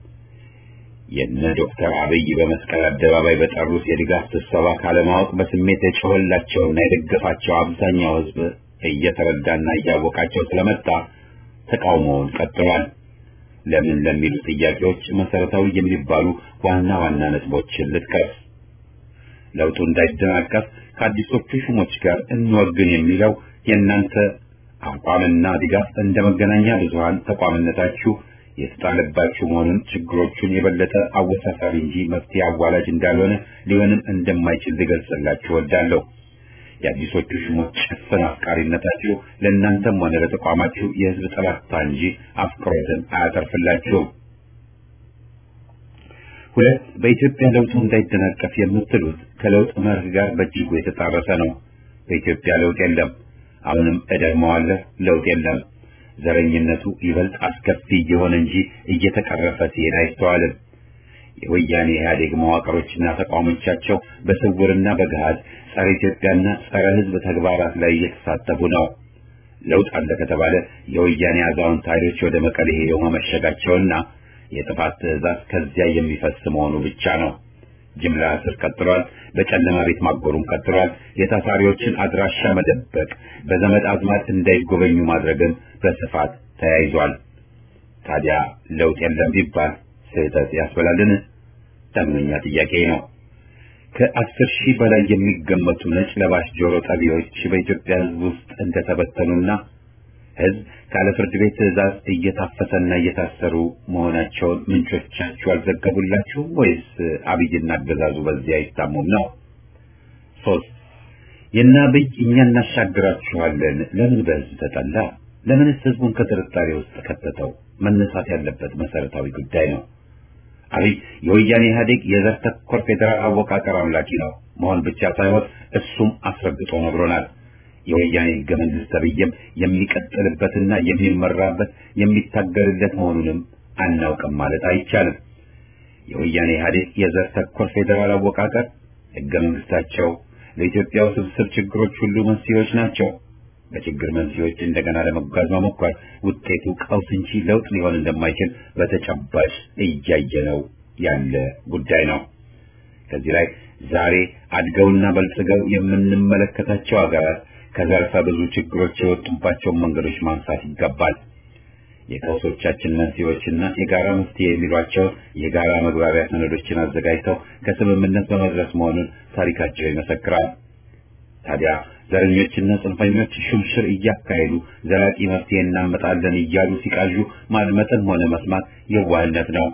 የነ ዶክተር አብይ በመስቀል አደባባይ በጠሩት የድጋፍ ስብሰባ ካለማወቅ በስሜት የጮኸላቸውና የደገፋቸው አብዛኛው ሕዝብ እየተረዳና እያወቃቸው ስለመጣ ተቃውሞውን ቀጥሏል። ለምን ለሚሉ ጥያቄዎች መሰረታዊ የሚባሉ ዋና ዋና ነጥቦችን ልጥቀስ። ለውጡ እንዳይደናቀፍ ከአዲሶቹ ሹሞች ጋር እንወግን የሚለው የእናንተ አቋምና ድጋፍ እንደ መገናኛ ብዙሃን ተቋምነታችሁ የተጣለባችሁ መሆኑን ችግሮቹን የበለጠ አወሳሳቢ እንጂ መፍትሄ አዋላጅ እንዳልሆነ ሊሆንም እንደማይችል ልገልጽላችሁ እወዳለሁ። የአዲሶቹ ሹሞች ጭፍን አፍቃሪነታችሁ ለእናንተም ሆነ ለተቋማችሁ የሕዝብ ጠላታ እንጂ አፍቅሮትን አያተርፍላችሁም። ሁለት፣ በኢትዮጵያ ለውጡ እንዳይደናቀፍ የምትሉት ከለውጥ መርህ ጋር በእጅጉ የተጣረሰ ነው። በኢትዮጵያ ለውጥ የለም። አሁንም እደግመዋለሁ፣ ለውጥ የለም። ዘረኝነቱ ይበልጥ አስከፊ እየሆነ እንጂ እየተቀረፈ ሲሄድ አይስተዋልም። የወያኔ ኢህአዴግ መዋቅሮችና ተቋሞቻቸው በስውርና በገሃድ ጸረ ኢትዮጵያና ጸረ ሕዝብ ተግባራት ላይ እየተሳተፉ ነው። ለውጥ አለ ከተባለ የወያኔ አዛውንት ኃይሎች ወደ መቀሌ ሄደው መመሸጋቸውና የጥፋት ትዕዛዝ ከዚያ የሚፈስ መሆኑ ብቻ ነው። ጅምላ እስር ቀጥሏል። በጨለማ ቤት ማጎሩም ቀጥሏል። የታሳሪዎችን አድራሻ መደበቅ፣ በዘመድ አዝማድ እንዳይጎበኙ ማድረግም በስፋት ተያይዟል። ታዲያ ለውጥ የለም ቢባል ስህተት ያስበላልን? ዳግመኛ ጥያቄ ነው። ከ10 ሺህ በላይ የሚገመቱ ነጭ ለባሽ ጆሮ ጠቢዎች በኢትዮጵያ ሕዝብ ውስጥ እንደተበተኑና ሕዝብ ካለ ፍርድ ቤት ትዕዛዝ እየታፈሰና እየታሰሩ መሆናቸውን ምንጮቻችሁ አልዘገቡላችሁ ወይስ አብይና አገዛዙ በዚያ አይታሙም ነው? 3 የእነ አብይ እኛ እናሻግራችኋለን ለምን በሕዝብ ተጠላ? ለምንስ ሕዝቡን ከጥርጣሬ ውስጥ ከተተው? መነሳት ያለበት መሰረታዊ ጉዳይ ነው። አብይ የወያኔ ኢህአዴግ የዘር ተኮር ፌዴራል አወቃቀር አምላኪ ነው መሆን ብቻ ሳይሆን እሱም አስረግጦ ነግሮናል። የወያኔ ሕገ መንግሥት ተብዬም የሚቀጥልበትና የሚመራበት የሚታገልለት መሆኑንም አናውቅም ማለት አይቻልም። የወያኔ ኢህአዴግ የዘር ተኮር ፌዴራል አወቃቀር ሕገ መንግሥታቸው ለኢትዮጵያ ውስብስብ ችግሮች ሁሉ መንስኤዎች ናቸው። በችግር መንስኤዎች እንደገና ለመጓዝ መሞከር ውጤቱ ቀውስ እንጂ ለውጥ ሊሆን እንደማይችል በተጨባጭ እያየነው ያለ ጉዳይ ነው። ከዚህ ላይ ዛሬ አድገውና በልጽገው የምንመለከታቸው ሀገራት ከዘርፈ ብዙ ችግሮች የወጡባቸውን መንገዶች ማንሳት ይገባል። የቀውሶቻችን መንስኤዎችና የጋራ መፍትሄ የሚሏቸው የጋራ መግባቢያ ሰነዶችን አዘጋጅተው ከስምምነት በመድረስ መሆኑን ታሪካቸው ይመሰክራል። ታዲያ ዘረኞችና ጽንፈኞች ሹምሽር እያካሄዱ ዘላቂ መፍትሄ እናመጣለን እያሉ ሲቃዡ ማድመጥም ሆነ መስማት የዋህነት ነው።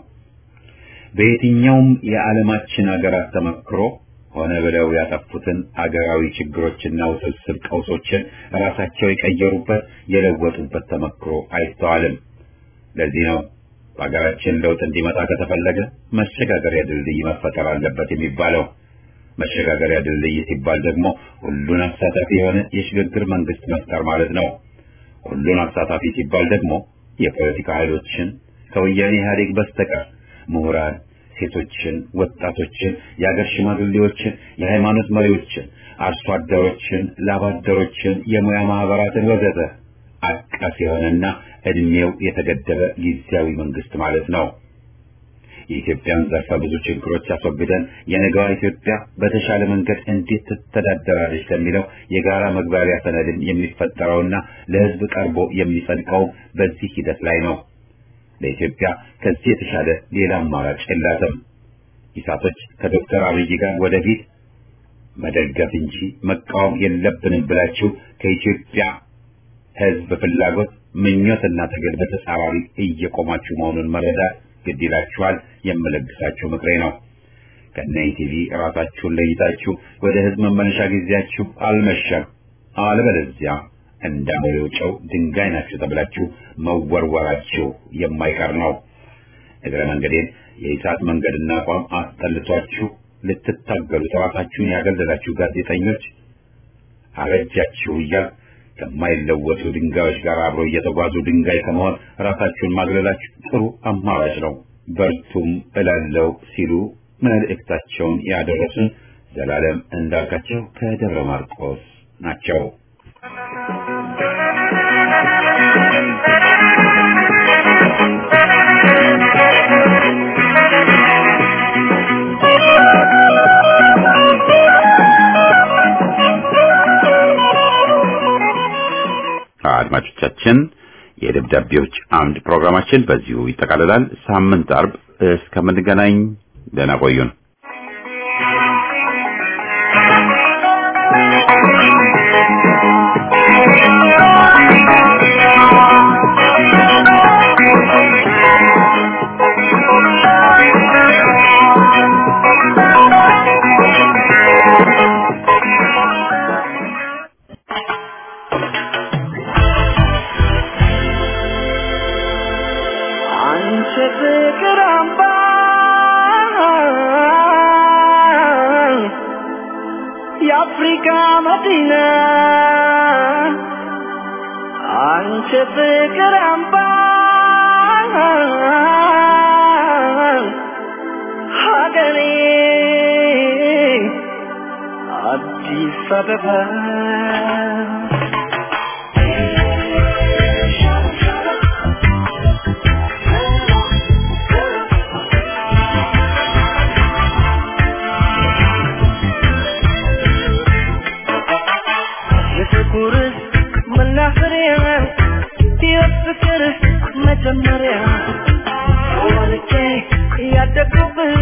በየትኛውም የዓለማችን ሀገራት ተመክሮ ሆነ ብለው ያጠፉትን አገራዊ ችግሮችና ውስብስብ ቀውሶችን ራሳቸው የቀየሩበት የለወጡበት ተመክሮ አይስተዋልም። ለዚህ ነው በሀገራችን ለውጥ እንዲመጣ ከተፈለገ መሸጋገሪያ ድልድይ መፈጠር አለበት የሚባለው። መሸጋገሪያ ድልድይ ሲባል ደግሞ ሁሉን አሳታፊ የሆነ የሽግግር መንግስት መፍጠር ማለት ነው። ሁሉን አሳታፊ ሲባል ደግሞ የፖለቲካ ኃይሎችን ከወያኔ ኢህአዴግ በስተቀር ምሁራን፣ ሴቶችን፣ ወጣቶችን፣ የአገር ሽማግሌዎችን፣ የሃይማኖት መሪዎችን፣ አርሶ አደሮችን፣ ላብ አደሮችን፣ የሙያ ማህበራትን ወዘተ አቀፍ የሆነና እድሜው የተገደበ ጊዜያዊ መንግስት ማለት ነው። የኢትዮጵያን ዘርፈ ብዙ ችግሮች አስወግደን የነገዋ ኢትዮጵያ በተሻለ መንገድ እንዴት ትተዳደራለች ለሚለው የጋራ መግባቢያ ሰነድን የሚፈጠረውና ለህዝብ ቀርቦ የሚጸድቀው በዚህ ሂደት ላይ ነው። ለኢትዮጵያ ከዚህ የተሻለ ሌላ አማራጭ የላትም። ኢሳቶች ከዶክተር አብይ ጋር ወደፊት መደገፍ እንጂ መቃወም የለብንም ብላችሁ ከኢትዮጵያ ህዝብ ፍላጎት ምኞትና ትግል በተጻራሪ እየቆማችሁ መሆኑን መረዳት ግድ ይላችኋል። የምለግሳችሁ ምክሬ ነው። ከነኢቲቪ ራሳችሁን ለይታችሁ ወደ ህዝብ መመለሻ ጊዜያችሁ አልመሸም። አለበለዚያ እንዳሞሌው ጨው ድንጋይ ናችሁ ተብላችሁ መወርወራችሁ የማይቀር ነው። እግረ መንገዴን የኢሳት መንገድና አቋም አስጠልቷችሁ ልትታገሉ ራሳችሁን ያገለላችሁ ጋዜጠኞች አረጃችሁ እያል ከማይለወጡ ድንጋዮች ጋር አብሮ እየተጓዙ ድንጋይ ከመሆን ራሳችሁን ማግለላችሁ ጥሩ አማራጭ ነው። በርቱም እላለሁ ሲሉ መልእክታቸውን ያደረሱን ዘላለም እንዳልካቸው ከደብረ ማርቆስ ናቸው። አድማጮቻችን የደብዳቤዎች አምድ ፕሮግራማችን በዚሁ ይጠቃልላል። ሳምንት አርብ እስከምንገናኝ ደህና ቆዩን። የአፍሪካ መዲና አንቺ ፍቅር አምባ ሀገሬ አዲስ አበባ መጀመሪያ ወልጄ ያደግኩበት